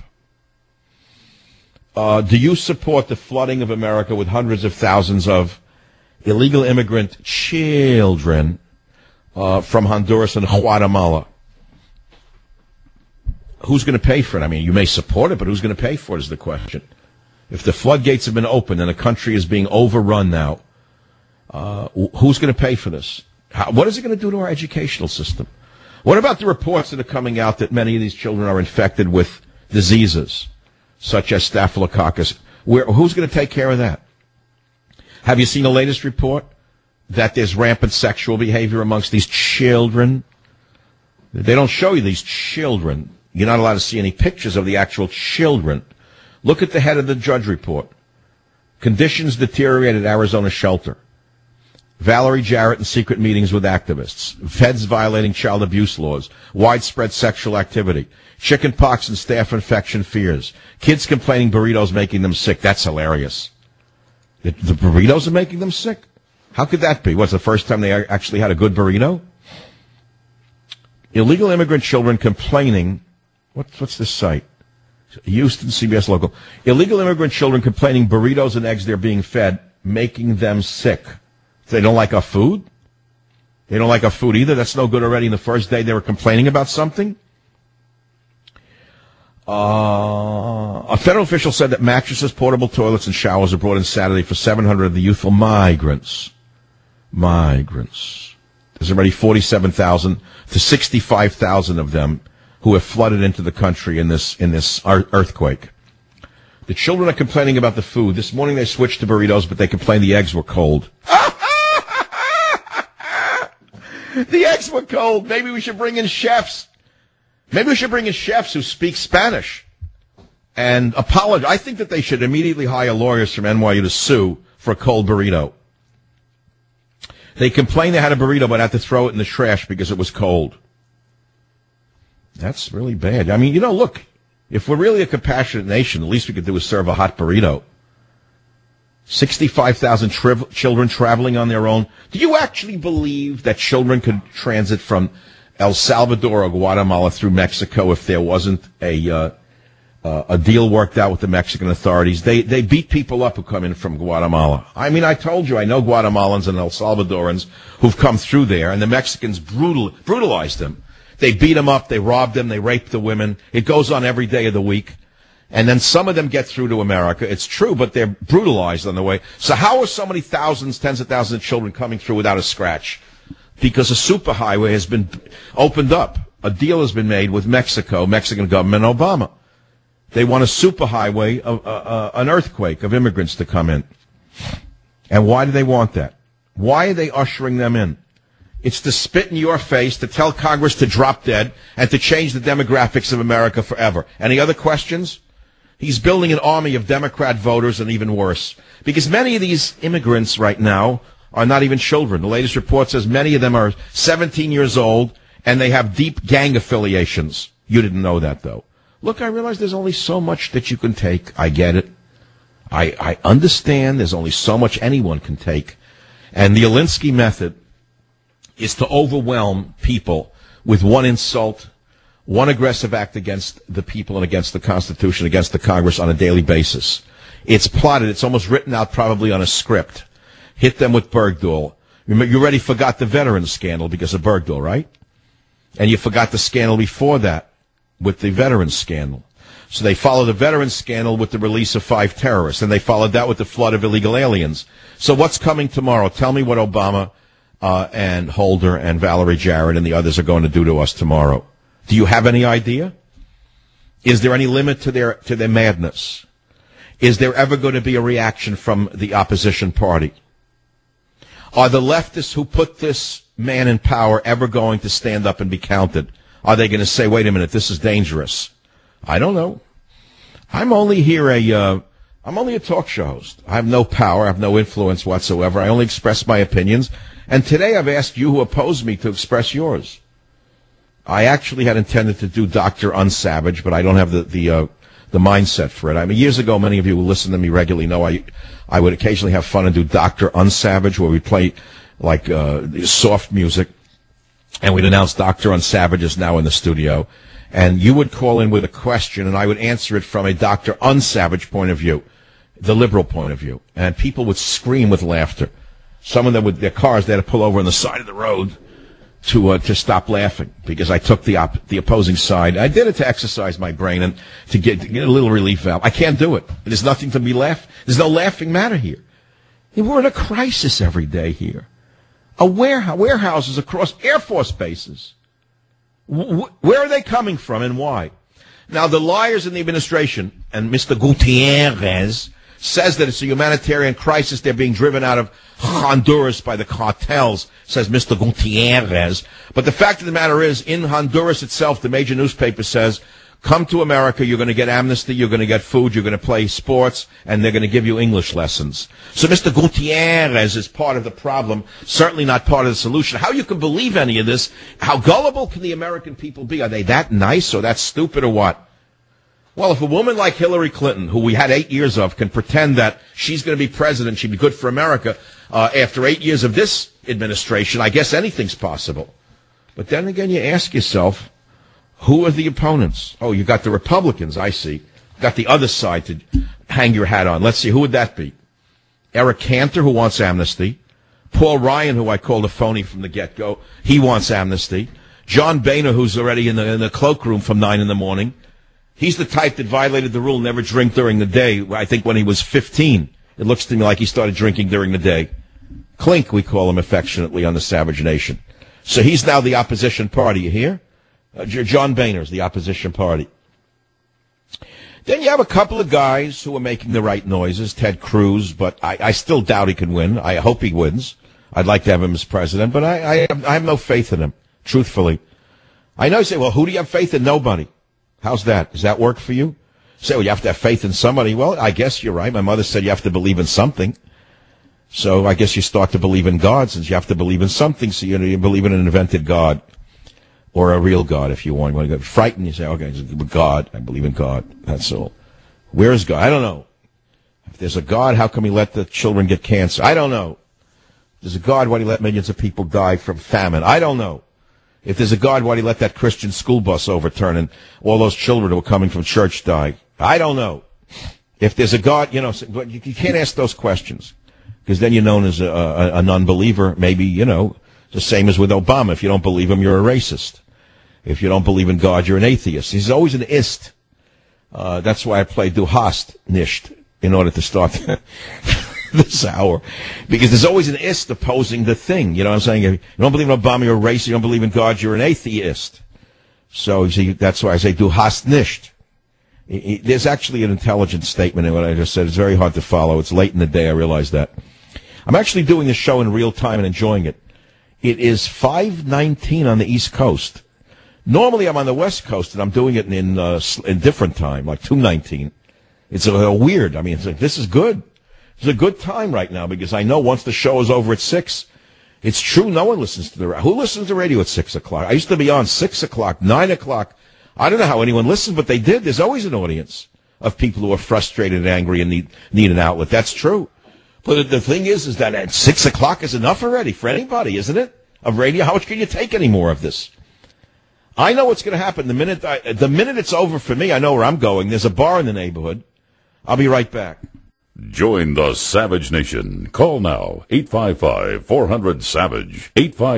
Speaker 2: Do you support the flooding of America with hundreds of thousands of illegal immigrant children from Honduras and Guatemala? Who's going to pay for it? I mean, you may support it, but who's going to pay for it is the question. If the floodgates have been opened and the country is being overrun now, who's going to pay for this? What is it going to do to our educational system? What about the reports that are coming out that many of these children are infected with diseases, such as Staphylococcus? Who's going to take care of that? Have you seen the latest report that there's rampant sexual behavior amongst these children? They don't show you these children. You're not allowed to see any pictures of the actual children. Look at the head of the Judge report. Conditions deteriorated at Arizona shelter. Valerie Jarrett in secret meetings with activists. Feds violating child abuse laws. Widespread sexual activity. Chicken pox and staph infection fears. Kids complaining burritos making them sick. That's hilarious. The burritos are making them sick? How could that be? What's the first time they actually had a good burrito? Illegal immigrant children complaining. What's this site? Houston, CBS Local. Illegal immigrant children complaining burritos and eggs they're being fed, making them sick. They don't like our food? They don't like our food either? That's no good already. In the first day they were complaining about something? A federal official said that mattresses, portable toilets, and showers were brought in Saturday for 700 of the youthful migrants. There's already 47,000 to 65,000 of them who have flooded into the country in this earthquake. The children are complaining about the food. This morning they switched to burritos, but they complained the eggs were cold. The eggs were cold. Maybe we should bring in chefs. Maybe we should bring in chefs who speak Spanish and apologize. I think that they should immediately hire lawyers from NYU to sue for a cold burrito. They complained they had a burrito but had to throw it in the trash because it was cold. That's really bad. I mean, look, if we're really a compassionate nation, the least we could do is serve a hot burrito. 65,000 children traveling on their own. Do you actually believe that children could transit from El Salvador or Guatemala through Mexico if there wasn't a deal worked out with the Mexican authorities? They beat people up who come in from Guatemala. I mean, I told you, I know Guatemalans and El Salvadorans who've come through there, and the Mexicans brutalized them. They beat them up, they robbed them, they raped the women. It goes on every day of the week. And then some of them get through to America. It's true, but they're brutalized on the way. So how are so many thousands, tens of thousands of children coming through without a scratch? Because a superhighway has been opened up. A deal has been made with Mexico, Mexican government, Obama. They want a superhighway, an earthquake of immigrants to come in. And why do they want that? Why are they ushering them in? It's to spit in your face, to tell Congress to drop dead, and to change the demographics of America forever. Any other questions? He's building an army of Democrat voters, and even worse. Because many of these immigrants right now are not even children. The latest report says many of them are 17 years old, and they have deep gang affiliations. You didn't know that, though. Look, I realize there's only so much that you can take. I get it. I understand there's only so much anyone can take. And the Alinsky method is to overwhelm people with one insult, one aggressive act against the people and against the Constitution, against the Congress on a daily basis. It's plotted. It's almost written out probably on a script. Hit them with Bergdahl. You already forgot the veterans scandal because of Bergdahl, right? And you forgot the scandal before that with the veterans scandal. So they followed the veterans scandal with the release of 5 terrorists, and they followed that with the flood of illegal aliens. So what's coming tomorrow? Tell me what Obama and Holder and Valerie Jarrett and the others are going to do to us tomorrow. Do you have any idea? Is there any limit to their madness? Is there ever going to be a reaction from the opposition party? Are the leftists who put this man in power ever going to stand up and be counted? Are they going to say, wait a minute, this is dangerous? I don't know. I'm only a talk show host. I have no power. I have no influence whatsoever. I only express my opinions. And today I've asked you who oppose me to express yours. I actually had intended to do Dr. Unsavage, but I don't have the mindset for it. I mean, years ago, many of you who listen to me regularly know I would occasionally have fun and do Dr. Unsavage, where we play like soft music, and we'd announce Dr. Unsavage is now in the studio, and you would call in with a question, and I would answer it from a Dr. Unsavage point of view, the liberal point of view, and people would scream with laughter. Some of them with their cars, they had to pull over on the side of the road to stop laughing, because I took the opposing side. I did it to exercise my brain and to get a little relief valve. I can't do it. There's nothing to be laughed. There's no laughing matter here. We're in a crisis every day here. Warehouses across Air Force bases. Where are they coming from and why? Now, the liars in the administration, and Mr. Gutierrez says that it's a humanitarian crisis. They're being driven out of Honduras by the cartels, says Mr. Gutierrez. But the fact of the matter is, in Honduras itself, the major newspaper says, come to America, you're going to get amnesty, you're going to get food, you're going to play sports, and they're going to give you English lessons. So Mr. Gutierrez is part of the problem, certainly not part of the solution. How you can believe any of this? How gullible can the American people be? Are they that nice or that stupid or what? Well, if a woman like Hillary Clinton, who we had 8 years of, can pretend that she's going to be president, she'd be good for America, after 8 years of this administration, I guess anything's possible. But then again, you ask yourself, who are the opponents? Oh, you got the Republicans, I see. Got the other side to hang your hat on. Let's see, who would that be? Eric Cantor, who wants amnesty. Paul Ryan, who I called a phony from the get-go, he wants amnesty. John Boehner, who's already in the cloakroom from 9 in the morning. He's the type that violated the rule, never drink during the day, I think when he was 15. It looks to me like he started drinking during the day. Clink, we call him affectionately on the Savage Nation. So he's now the opposition party, you hear? John Boehner's the opposition party. Then you have a couple of guys who are making the right noises, Ted Cruz, but I still doubt he can win. I hope he wins. I'd like to have him as president, but I have no faith in him, truthfully. I know you say, well, who do you have faith in? Nobody. How's that? Does that work for you? You say, well, you have to have faith in somebody. Well, I guess you're right. My mother said you have to believe in something. So I guess you start to believe in God, since you have to believe in something. So you believe in an invented God, or a real God, if you want. When you get frightened, you say, okay, God. I believe in God. That's all. Where is God? I don't know. If there's a God, how come he let the children get cancer? I don't know. If there's a God, why did he let millions of people die from famine? I don't know. If there's a God, why did he let that Christian school bus overturn and all those children who were coming from church die? I don't know. If there's a God, you can't ask those questions, because then you're known as a non-believer. Maybe, the same as with Obama. If you don't believe him, you're a racist. If you don't believe in God, you're an atheist. He's always an ist. That's why I play Du hast nicht in order to start this hour, because there's always an ist opposing the thing. You know what I'm saying? If you don't believe in Obama, you're a racist. You don't believe in God, you're an atheist. So that's why I say Du hast nicht. There's actually an intelligent statement in what I just said. It's very hard to follow. It's late in the day. I realize that. I'm actually doing this show in real time and enjoying it. It is 5:19 on the East Coast. Normally I'm on the West Coast and I'm doing it in different time, like 2:19. It's weird. I mean, it's like, this is good. It's a good time right now, because I know once the show is over at 6, it's true no one listens to the radio. Who listens to radio at 6 o'clock? I used to be on 6 o'clock, 9 o'clock. I don't know how anyone listens, but they did. There's always an audience of people who are frustrated and angry and need an outlet. That's true. But the thing is that at 6 o'clock is enough already for anybody, isn't it? Of radio, how much can you take any more of this? I know what's going to happen. The minute it's over for me, I know where I'm going. There's a bar in the neighborhood. I'll be right back.
Speaker 1: Join the Savage Nation. Call now, 855-400-SAVAGE,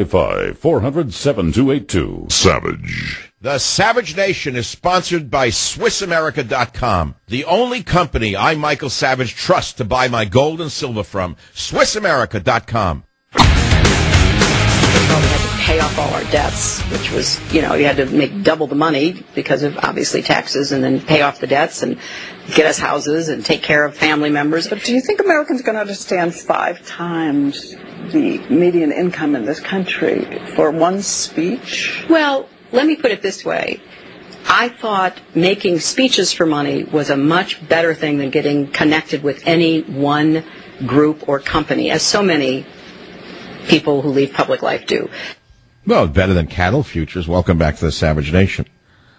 Speaker 1: 855-400-7282. Savage.
Speaker 2: The Savage Nation is sponsored by SwissAmerica.com, the only company I, Michael Savage, trust to buy my gold and silver from. SwissAmerica.com.
Speaker 8: We had to pay off all our debts, which was, you had to make double the money because of, obviously, taxes, and then pay off the debts and get us houses and take care of family members.
Speaker 11: But do you think Americans are going to understand 5 times the median income in this country for one speech?
Speaker 8: Well, let me put it this way. I thought making speeches for money was a much better thing than getting connected with any one group or company, as so many people who leave public life do.
Speaker 2: Well, better than cattle futures. Welcome back to the Savage Nation.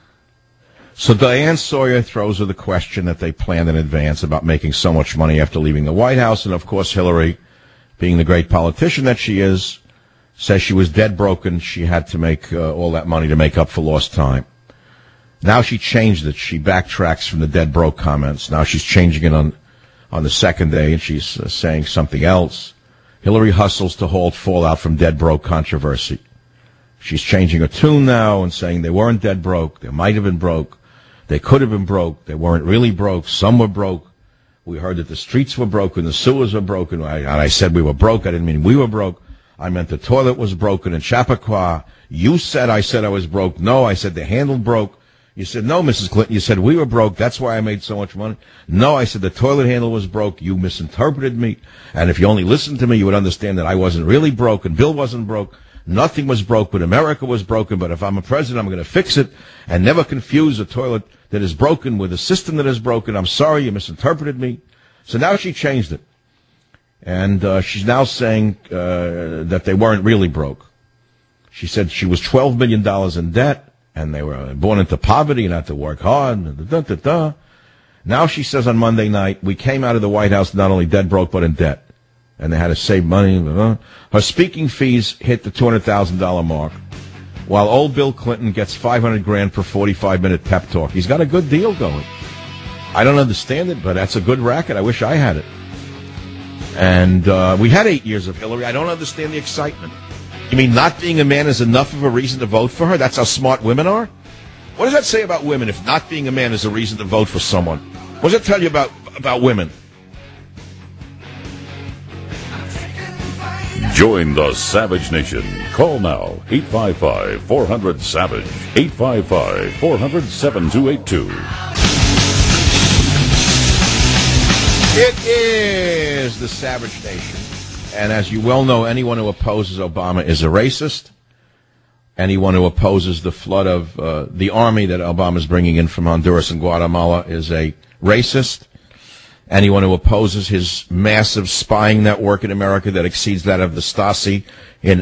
Speaker 2: So Diane Sawyer throws her the question that they planned in advance about making so much money after leaving the White House. And, of course, Hillary, being the great politician that she is, says she was dead broken. She had to make all that money to make up for lost time. Now she changed it. She backtracks from the dead broke comments. Now she's changing it on the second day, and she's saying something else. Hillary hustles to halt fallout from dead broke controversy. She's changing her tune now and saying they weren't dead broke. They might have been broke. They could have been broke. They weren't really broke. Some were broke. We heard that the streets were broken, the sewers were broken. And I said we were broke. I didn't mean we were broke. I meant the toilet was broken in Chappaqua. You said I said I was broke. No, I said the handle broke. You said, no, Mrs. Clinton. You said we were broke. That's why I made so much money. No, I said the toilet handle was broke. You misinterpreted me. And if you only listened to me, you would understand that I wasn't really broke and Bill wasn't broke. Nothing was broke, but America was broken. But if I'm a president, I'm going to fix it and never confuse a toilet that is broken with a system that is broken. I'm sorry, you misinterpreted me. So now she changed it. And she's now saying that they weren't really broke. She said she was $12 million in debt. And they were born into poverty and had to work hard. Now she says on Monday night, we came out of the White House not only dead broke, but in debt. And they had to save money. Her speaking fees hit the $200,000 mark, while old Bill Clinton gets $500,000 per 45-minute pep talk. He's got a good deal going. I don't understand it, but that's a good racket. I wish I had it. And we had 8 years of Hillary. I don't understand the excitement. You mean not being a man is enough of a reason to vote for her? That's how smart women are? What does that say about women if not being a man is a reason to vote for someone? What does that tell you about women?
Speaker 1: Join the Savage Nation. Call now, 855-400-SAVAGE, 855-400-7282.
Speaker 2: It is the Savage Nation. And as you well know, anyone who opposes Obama is a racist. Anyone who opposes the flood of the army that Obama is bringing in from Honduras and Guatemala is a racist. Anyone who opposes his massive spying network in America that exceeds that of the Stasi in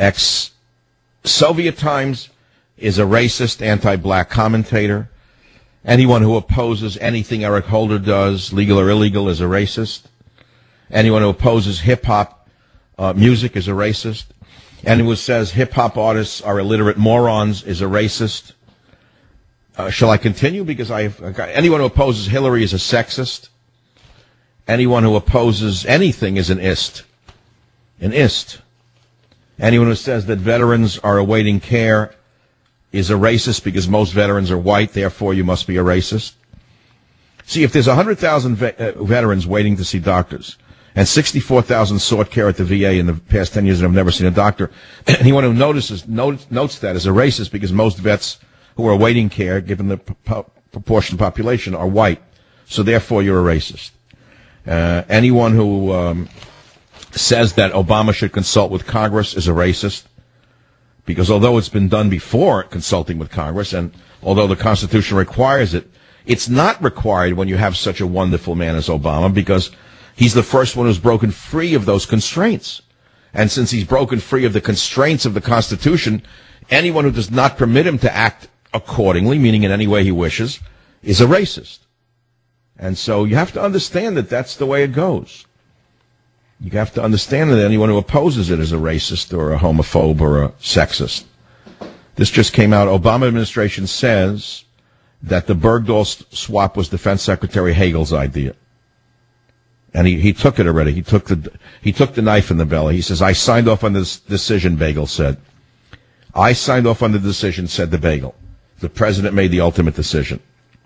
Speaker 2: ex-Soviet times is a racist, anti-black commentator. Anyone who opposes anything Eric Holder does, legal or illegal, is a racist. Anyone who opposes hip-hop music is a racist. Anyone who says hip-hop artists are illiterate morons is a racist. Shall I continue? Because anyone who opposes Hillary is a sexist. Anyone who opposes anything is an ist. An ist. Anyone who says that veterans are awaiting care is a racist because most veterans are white, therefore you must be a racist. See, if there's 100,000 veterans waiting to see doctors, and 64,000 sought care at the VA in the past 10 years and have never seen a doctor, anyone who notes that is a racist because most vets who are awaiting care, given the proportion of the population, are white. So therefore you're a racist. Anyone who says that Obama should consult with Congress is a racist because although it's been done before, consulting with Congress, and although the Constitution requires it, it's not required when you have such a wonderful man as Obama because he's the first one who's broken free of those constraints. And since he's broken free of the constraints of the Constitution, anyone who does not permit him to act accordingly, meaning in any way he wishes, is a racist. And so you have to understand that that's the way it goes. You have to understand that anyone who opposes it is a racist or a homophobe or a sexist. This just came out. Obama administration says that the Bergdahl swap was Defense Secretary Hagel's idea. And he took it already. He took the knife in the belly. He says, I signed off on this decision, Bagel said. I signed off on the decision, said the Bagel. The president made the ultimate decision.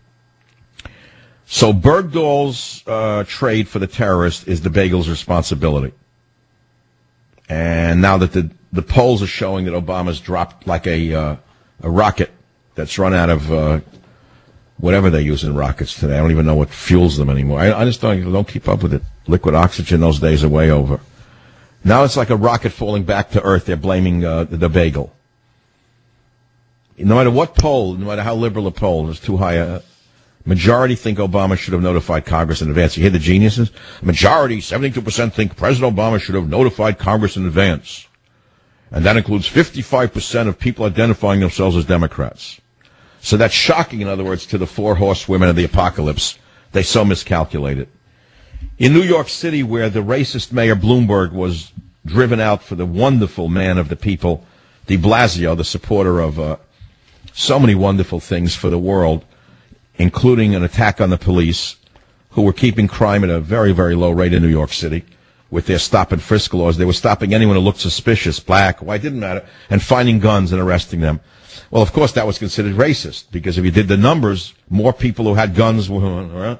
Speaker 2: So Bergdahl's trade for the terrorist is the Bagel's responsibility. And now that the the polls are showing that Obama's dropped like a rocket that's run out of whatever they use in rockets today. I don't even know what fuels them anymore. I just don't keep up with it. Liquid oxygen, those days are way over. Now it's like a rocket falling back to Earth. They're blaming the bagel. No matter what poll, no matter how liberal a poll, it's too high a majority think Obama should have notified Congress in advance. You hear the geniuses? Majority, 72% think President Obama should have notified Congress in advance. And that includes 55% of people identifying themselves as Democrats. So that's shocking, in other words, to the four horsewomen of the apocalypse. They so miscalculated. In New York City, where the racist Mayor Bloomberg was driven out for the wonderful man of the people, de Blasio, the supporter of so many wonderful things for the world, including an attack on the police, who were keeping crime at a very, very low rate in New York City with their stop and frisk laws. They were stopping anyone who looked suspicious, black, white, didn't matter, and finding guns and arresting them. Well, of course, that was considered racist, because if you did the numbers, more people who had guns were,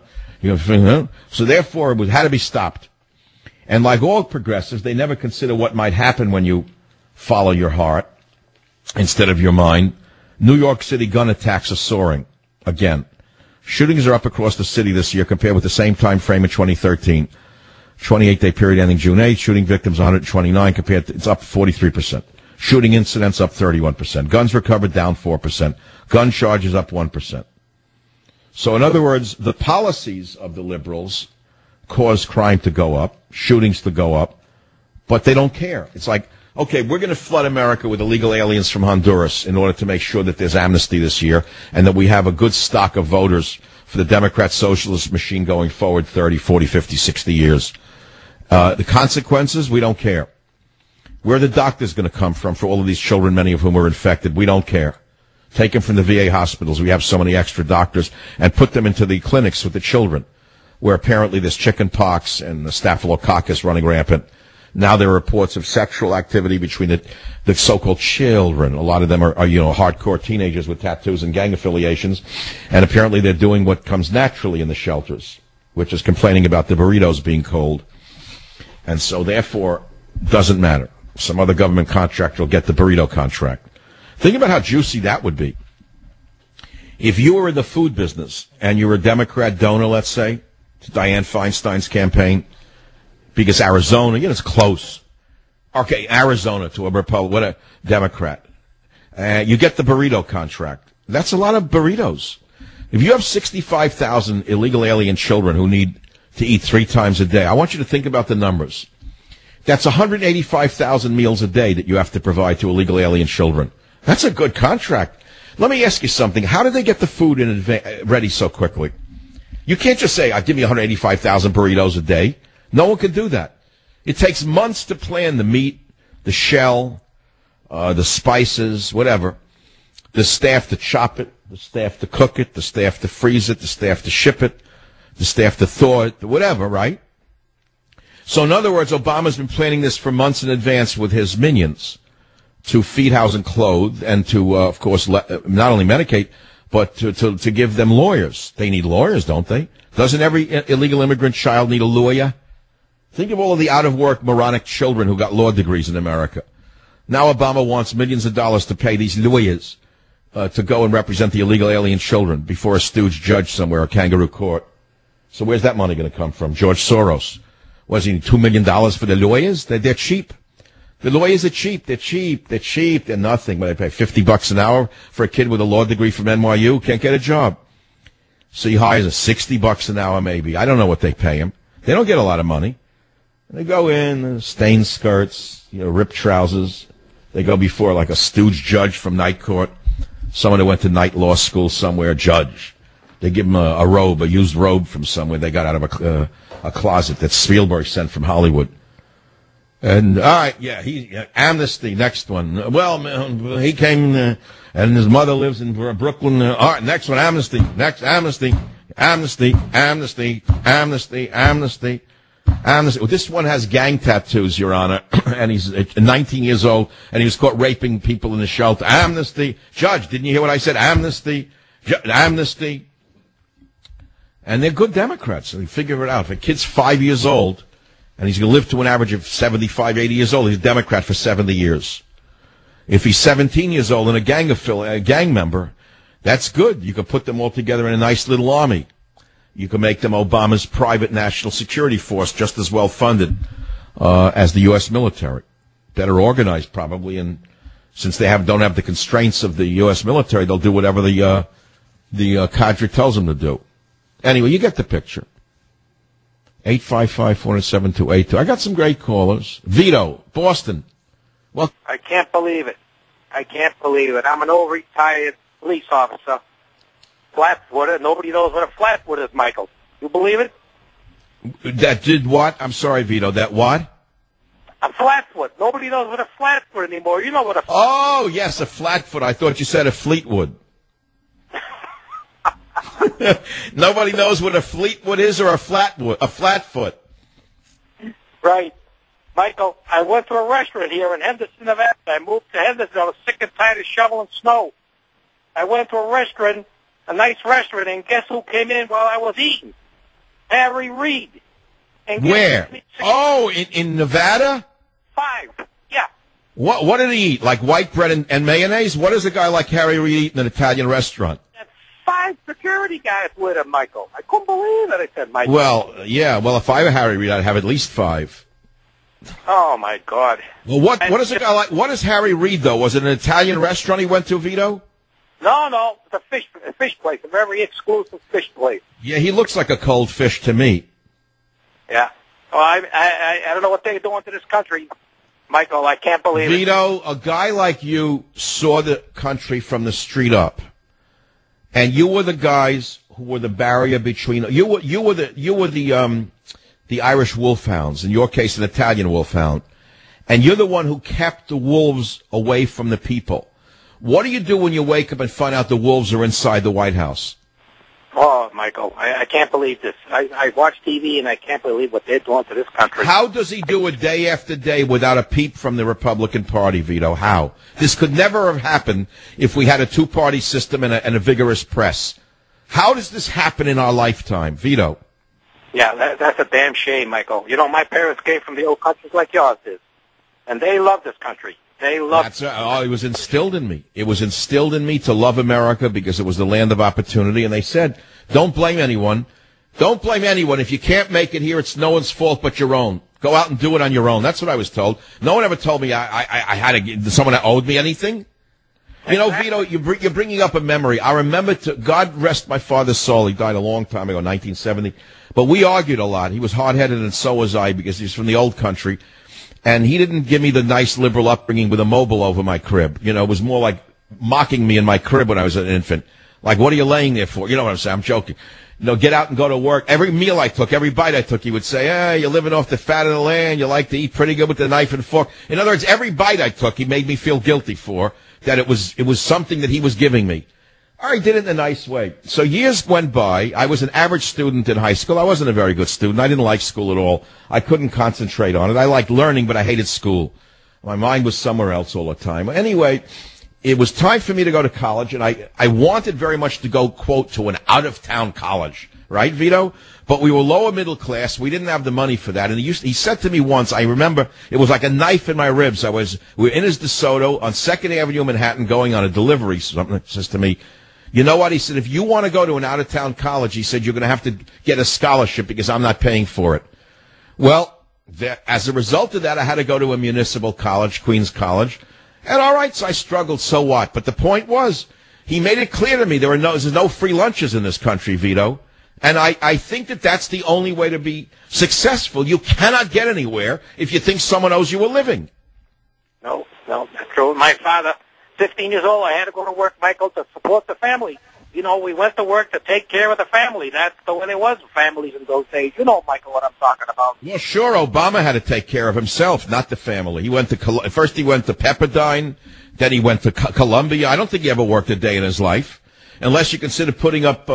Speaker 2: so therefore it had to be stopped. And like all progressives, they never consider what might happen when you follow your heart instead of your mind. New York City gun attacks are soaring again. Shootings are up across the city this year compared with the same time frame in 2013. 28-day period ending June 8th. Shooting victims 129 compared to, it's up 43%. Shooting incidents up 31%. Guns recovered down 4%. Gun charges up 1%. So in other words, the policies of the liberals cause crime to go up, shootings to go up, but they don't care. It's like, okay, we're going to flood America with illegal aliens from Honduras in order to make sure that there's amnesty this year and that we have a good stock of voters for the Democrat socialist machine going forward 30, 40, 50, 60 years. The consequences, we don't care. Where are the doctors going to come from for all of these children, many of whom are infected? We don't care. Take them from the VA hospitals. We have so many extra doctors, and put them into the clinics with the children, where apparently there's chicken pox and the staphylococcus running rampant. Now there are reports of sexual activity between the so-called children. A lot of them are hardcore teenagers with tattoos and gang affiliations, and apparently they're doing what comes naturally in the shelters, which is complaining about the burritos being cold. And so therefore, doesn't matter. Some other government contractor will get the burrito contract. Think about how juicy that would be. If you were in the food business and you were a Democrat donor, let's say, to Dianne Feinstein's campaign, because Arizona, it's close. Okay, Arizona to a Republican, what a Democrat. You get the burrito contract. That's a lot of burritos. If you have 65,000 illegal alien children who need to eat 3 times a day, I want you to think about the numbers. That's 185,000 meals a day that you have to provide to illegal alien children. That's a good contract. Let me ask you something. How did they get the food ready so quickly? You can't just say, give me 185,000 burritos a day. No one can do that. It takes months to plan the meat, the shell, the spices, whatever. The staff to chop it, the staff to cook it, the staff to freeze it, the staff to ship it, the staff to thaw it, whatever, right? So in other words, Obama's been planning this for months in advance with his minions to feed, house, and clothe, and to, of course, not only medicate, but to give them lawyers. They need lawyers, don't they? Doesn't every illegal immigrant child need a lawyer? Think of all of the out-of-work moronic children who got law degrees in America. Now Obama wants millions of dollars to pay these lawyers to go and represent the illegal alien children before a stooge judge somewhere, a kangaroo court. So where's that money going to come from? George Soros. Was he $2 million for the lawyers? They're cheap. The lawyers are cheap. They're cheap. They're cheap. They're nothing. But they pay $50 an hour for a kid with a law degree from NYU. Can't get a job. So he hires a $60 an hour maybe. I don't know what they pay him. They don't get a lot of money. They go in, stained skirts, ripped trousers. They go before like a stooge judge from night court, someone who went to night law school somewhere, judge. They give him a robe, a used robe from somewhere they got out of a closet that Spielberg sent from Hollywood. And, all right, amnesty, next one. Well, he came, and his mother lives in Brooklyn. All right, next one, amnesty. Next, amnesty. Amnesty, amnesty, amnesty, amnesty. Well, this one has gang tattoos, Your Honor, and he's 19 years old, and he was caught raping people in the shelter. Amnesty. Judge, didn't you hear what I said? Amnesty. Amnesty. And they're good Democrats, so they figure it out. If a kid's 5 years old And he's going to live to an average of 75, 80 years old. He's a Democrat for 70 years. If he's 17 years old and a gang member, that's good. You can put them all together in a nice little army. You can make them Obama's private national security force, just as well funded as the U.S. military. Better organized, probably, and since they don't have the constraints of the U.S. military, they'll do whatever the cadre tells them to do. Anyway, you get the picture. 855-407-282. I got some great callers. Vito, Boston. Well,
Speaker 12: I can't believe it. I'm an old retired police officer. Flat-footed. Nobody knows what a flat-foot is, Michael. You believe it?
Speaker 2: That did what? I'm sorry, Vito. That what?
Speaker 12: A flat-foot. Nobody knows what a flat-foot anymore. You know what a flat-foot is.
Speaker 2: Oh, yes, a flat-foot. I thought you said a Fleetwood. Nobody knows what a Fleetwood is or a flat-foot.
Speaker 12: Right. Michael, I went to a restaurant here in Henderson, Nevada. I moved to Henderson. I was sick and tired of shoveling snow. I went to a restaurant, a nice restaurant, and guess who came in while I was eating? Harry Reid. And
Speaker 2: where? Oh, in Nevada?
Speaker 12: 5. Yeah.
Speaker 2: What did he eat? Like white bread and mayonnaise? What does a guy like Harry Reid eat in an Italian restaurant?
Speaker 12: 5 security guys with him, Michael. I couldn't believe it. I said, Michael.
Speaker 2: Well, yeah. Well, if I were Harry Reid, I'd have at least 5.
Speaker 12: Oh my God.
Speaker 2: Well, what is a guy like? What is Harry Reid though? Was it an Italian restaurant he went to, Vito?
Speaker 12: No, it's a fish place, a very exclusive fish place.
Speaker 2: Yeah, he looks like a cold fish to me.
Speaker 12: Yeah. Well, I don't know what they're doing to this country, Michael. I can't believe it.
Speaker 2: Vito, a guy like you saw the country from the street up, and you were the guys who were the barrier between you were the Irish wolfhounds. In your case, an Italian wolfhound, and you're the one who kept the wolves away from the people. What do you do when you wake up and find out the wolves are inside the White House?
Speaker 12: Oh, Michael, I can't believe this. I watch TV and I can't believe what they're doing to this country.
Speaker 2: How does he do it day after day without a peep from the Republican Party, Vito? How? This could never have happened if we had a two-party system and a vigorous press. How does this happen in our lifetime, Vito?
Speaker 12: Yeah, that's a damn shame, Michael. You know, my parents came from the old countries like yours did, and they love this country. They love it.
Speaker 2: It was instilled in me. It was instilled in me to love America because it was the land of opportunity. And they said, don't blame anyone. Don't blame anyone. If you can't make it here, it's no one's fault but your own. Go out and do it on your own. That's what I was told. No one ever told me I had to get someone that owed me anything. You know, Vito, you're bringing up a memory. I remember, God rest my father's soul. He died a long time ago, 1970. But we argued a lot. He was hard-headed, and so was I, because he's from the old country. And he didn't give me the nice liberal upbringing with a mobile over my crib. You know, it was more like mocking me in my crib when I was an infant. Like, what are you laying there for? You know what I'm saying? I'm joking. You know, get out and go to work. Every meal I took, every bite I took, he would say, hey, you're living off the fat of the land. You like to eat pretty good with the knife and fork. In other words, every bite I took, he made me feel guilty for, that it was something that he was giving me. I did it in a nice way. So years went by. I was an average student in high school. I wasn't a very good student. I didn't like school at all. I couldn't concentrate on it. I liked learning, but I hated school. My mind was somewhere else all the time. Anyway, it was time for me to go to college, and I wanted very much to go, quote, to an out-of-town college. Right, Vito? But we were lower middle class. We didn't have the money for that. And he said to me once, I remember, it was like a knife in my ribs. We were in his DeSoto on 2nd Avenue in Manhattan going on a delivery. Something says to me, you know what? He said, if you want to go to an out-of-town college, he said, you're going to have to get a scholarship because I'm not paying for it. Well, as a result of that, I had to go to a municipal college, Queens College. And all right, so I struggled, so what? But the point was, he made it clear to me there's no free lunches in this country, Vito. And I think that's the only way to be successful. You cannot get anywhere if you think someone owes you a living.
Speaker 12: No, that's true. My father, 15 years old, I had to go to work, Michael, to support the family. You know, we went to work to take care of the family. That's the way there was families in those days. You know, Michael, what I'm talking about.
Speaker 2: Well, sure, Obama had to take care of himself, not the family. He went to first he went to Pepperdine, then he went to Columbia. I don't think he ever worked a day in his life, unless you consider putting up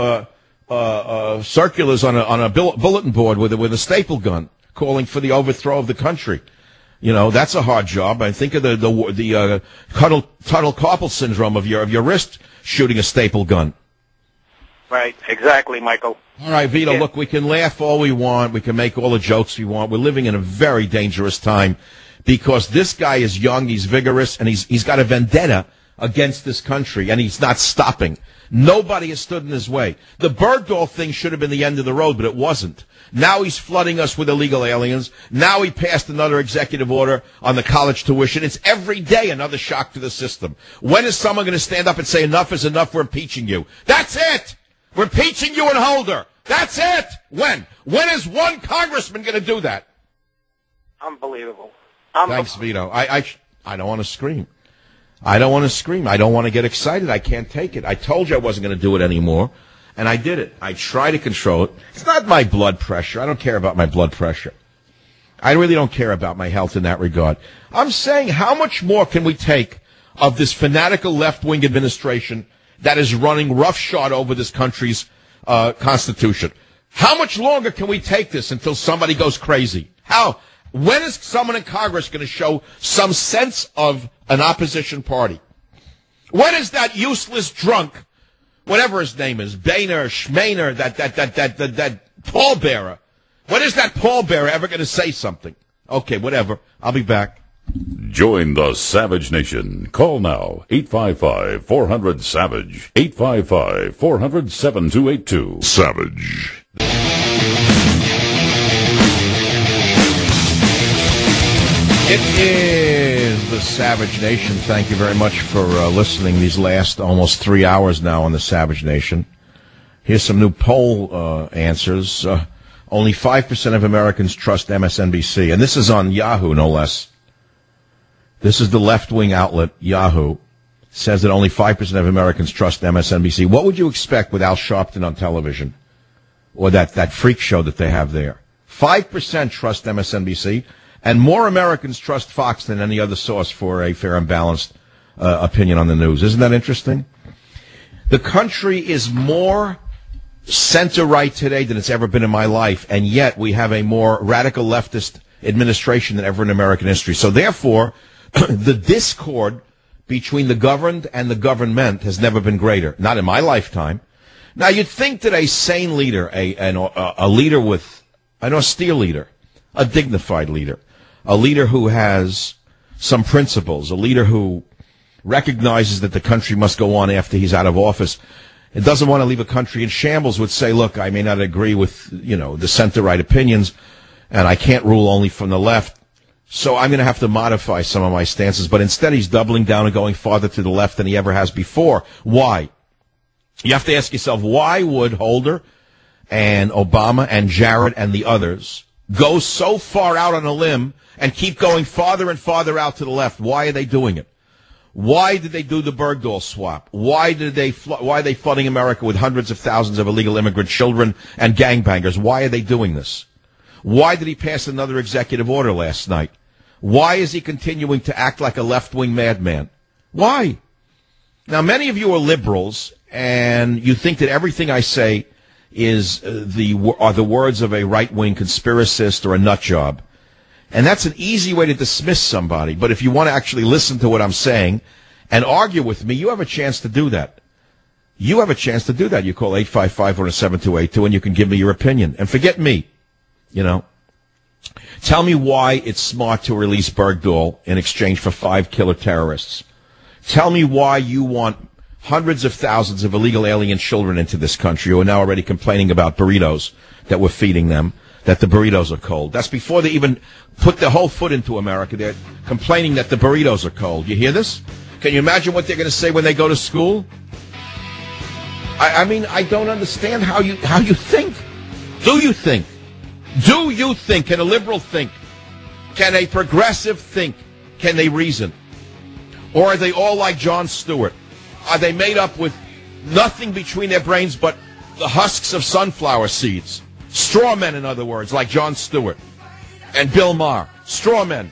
Speaker 2: circulars on a bulletin board with a staple gun, calling for the overthrow of the country. You know, that's a hard job. I think of the tunnel carpal syndrome of your wrist shooting a staple gun.
Speaker 12: Right, exactly, Michael.
Speaker 2: All right, Vito, look, we can laugh all we want. We can make all the jokes we want. We're living in a very dangerous time because this guy is young, he's vigorous, and he's got a vendetta against this country, and he's not stopping. Nobody has stood in his way. The Bergdahl thing should have been the end of the road, but it wasn't. Now he's flooding us with illegal aliens. Now he passed another executive order on the college tuition. It's every day another shock to the system. When is someone going to stand up and say enough is enough, we're impeaching you? That's it! We're impeaching you and Holder. That's it! When? When is one congressman going to do that?
Speaker 12: Unbelievable.
Speaker 2: Thanks, Vito. I don't want to scream. I don't want to scream. I don't want to get excited. I can't take it. I told you I wasn't going to do it anymore, and I did it. I try to control it. It's not my blood pressure. I don't care about my blood pressure. I really don't care about my health in that regard. I'm saying how much more can we take of this fanatical left-wing administration that is running roughshod over this country's Constitution? How much longer can we take this until somebody goes crazy? How? When is someone in Congress going to show some sense of an opposition party? When is that useless drunk, whatever his name is, Boehner, Schmainer, that pallbearer, when is that pallbearer ever going to say something? Okay, whatever. I'll be back.
Speaker 1: Join the Savage Nation. Call now, 855-400-SAVAGE, 855-400-7282. Savage.
Speaker 2: It is the Savage Nation. Thank you very much for listening these last almost 3 hours now on the Savage Nation. Here's some new poll answers. Only 5% of Americans trust MSNBC. And this is on Yahoo, no less. This is the left-wing outlet, Yahoo. Says that only 5% of Americans trust MSNBC. What would you expect with Al Sharpton on television? Or that freak show that they have there? 5% trust MSNBC. And more Americans trust Fox than any other source for a fair and balanced opinion on the news. Isn't that interesting? The country is more center-right today than it's ever been in my life, and yet we have a more radical leftist administration than ever in American history. So therefore, the discord between the governed and the government has never been greater. Not in my lifetime. Now, you'd think that a sane leader, a leader with an austere leader, a dignified leader, a leader who has some principles, a leader who recognizes that the country must go on after he's out of office, and doesn't want to leave a country in shambles, would say, look, I may not agree with, the center-right opinions, and I can't rule only from the left, so I'm going to have to modify some of my stances. But instead, he's doubling down and going farther to the left than he ever has before. Why? You have to ask yourself, why would Holder and Obama and Jared and the others go so far out on a limb and keep going farther and farther out to the left? Why are they doing it? Why did they do the Bergdahl swap? Why are they flooding America with hundreds of thousands of illegal immigrant children and gangbangers? Why are they doing this? Why did he pass another executive order last night? Why is he continuing to act like a left-wing madman? Why? Now, many of you are liberals, and you think that everything I say are the words of a right-wing conspiracist or a nut job. And that's an easy way to dismiss somebody. But if you want to actually listen to what I'm saying and argue with me, you have a chance to do that. You have a chance to do that. You call 855-400-7282 and you can give me your opinion. And forget me, Tell me why it's smart to release Bergdahl in exchange for 5 killer terrorists. Tell me why you want hundreds of thousands of illegal alien children into this country who are now already complaining about burritos that we're feeding them, that the burritos are cold. That's before they even put their whole foot into America. They're complaining that the burritos are cold. You hear this? Can you imagine what they're going to say when they go to school? I mean, I don't understand how you think. Do you think? Do you think? Can a liberal think? Can a progressive think? Can they reason? Or are they all like Jon Stewart? Are they made up with nothing between their brains but the husks of sunflower seeds? Straw men, in other words, like Jon Stewart and Bill Maher. Straw men.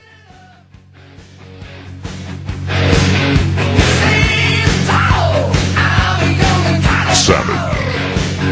Speaker 1: Savage.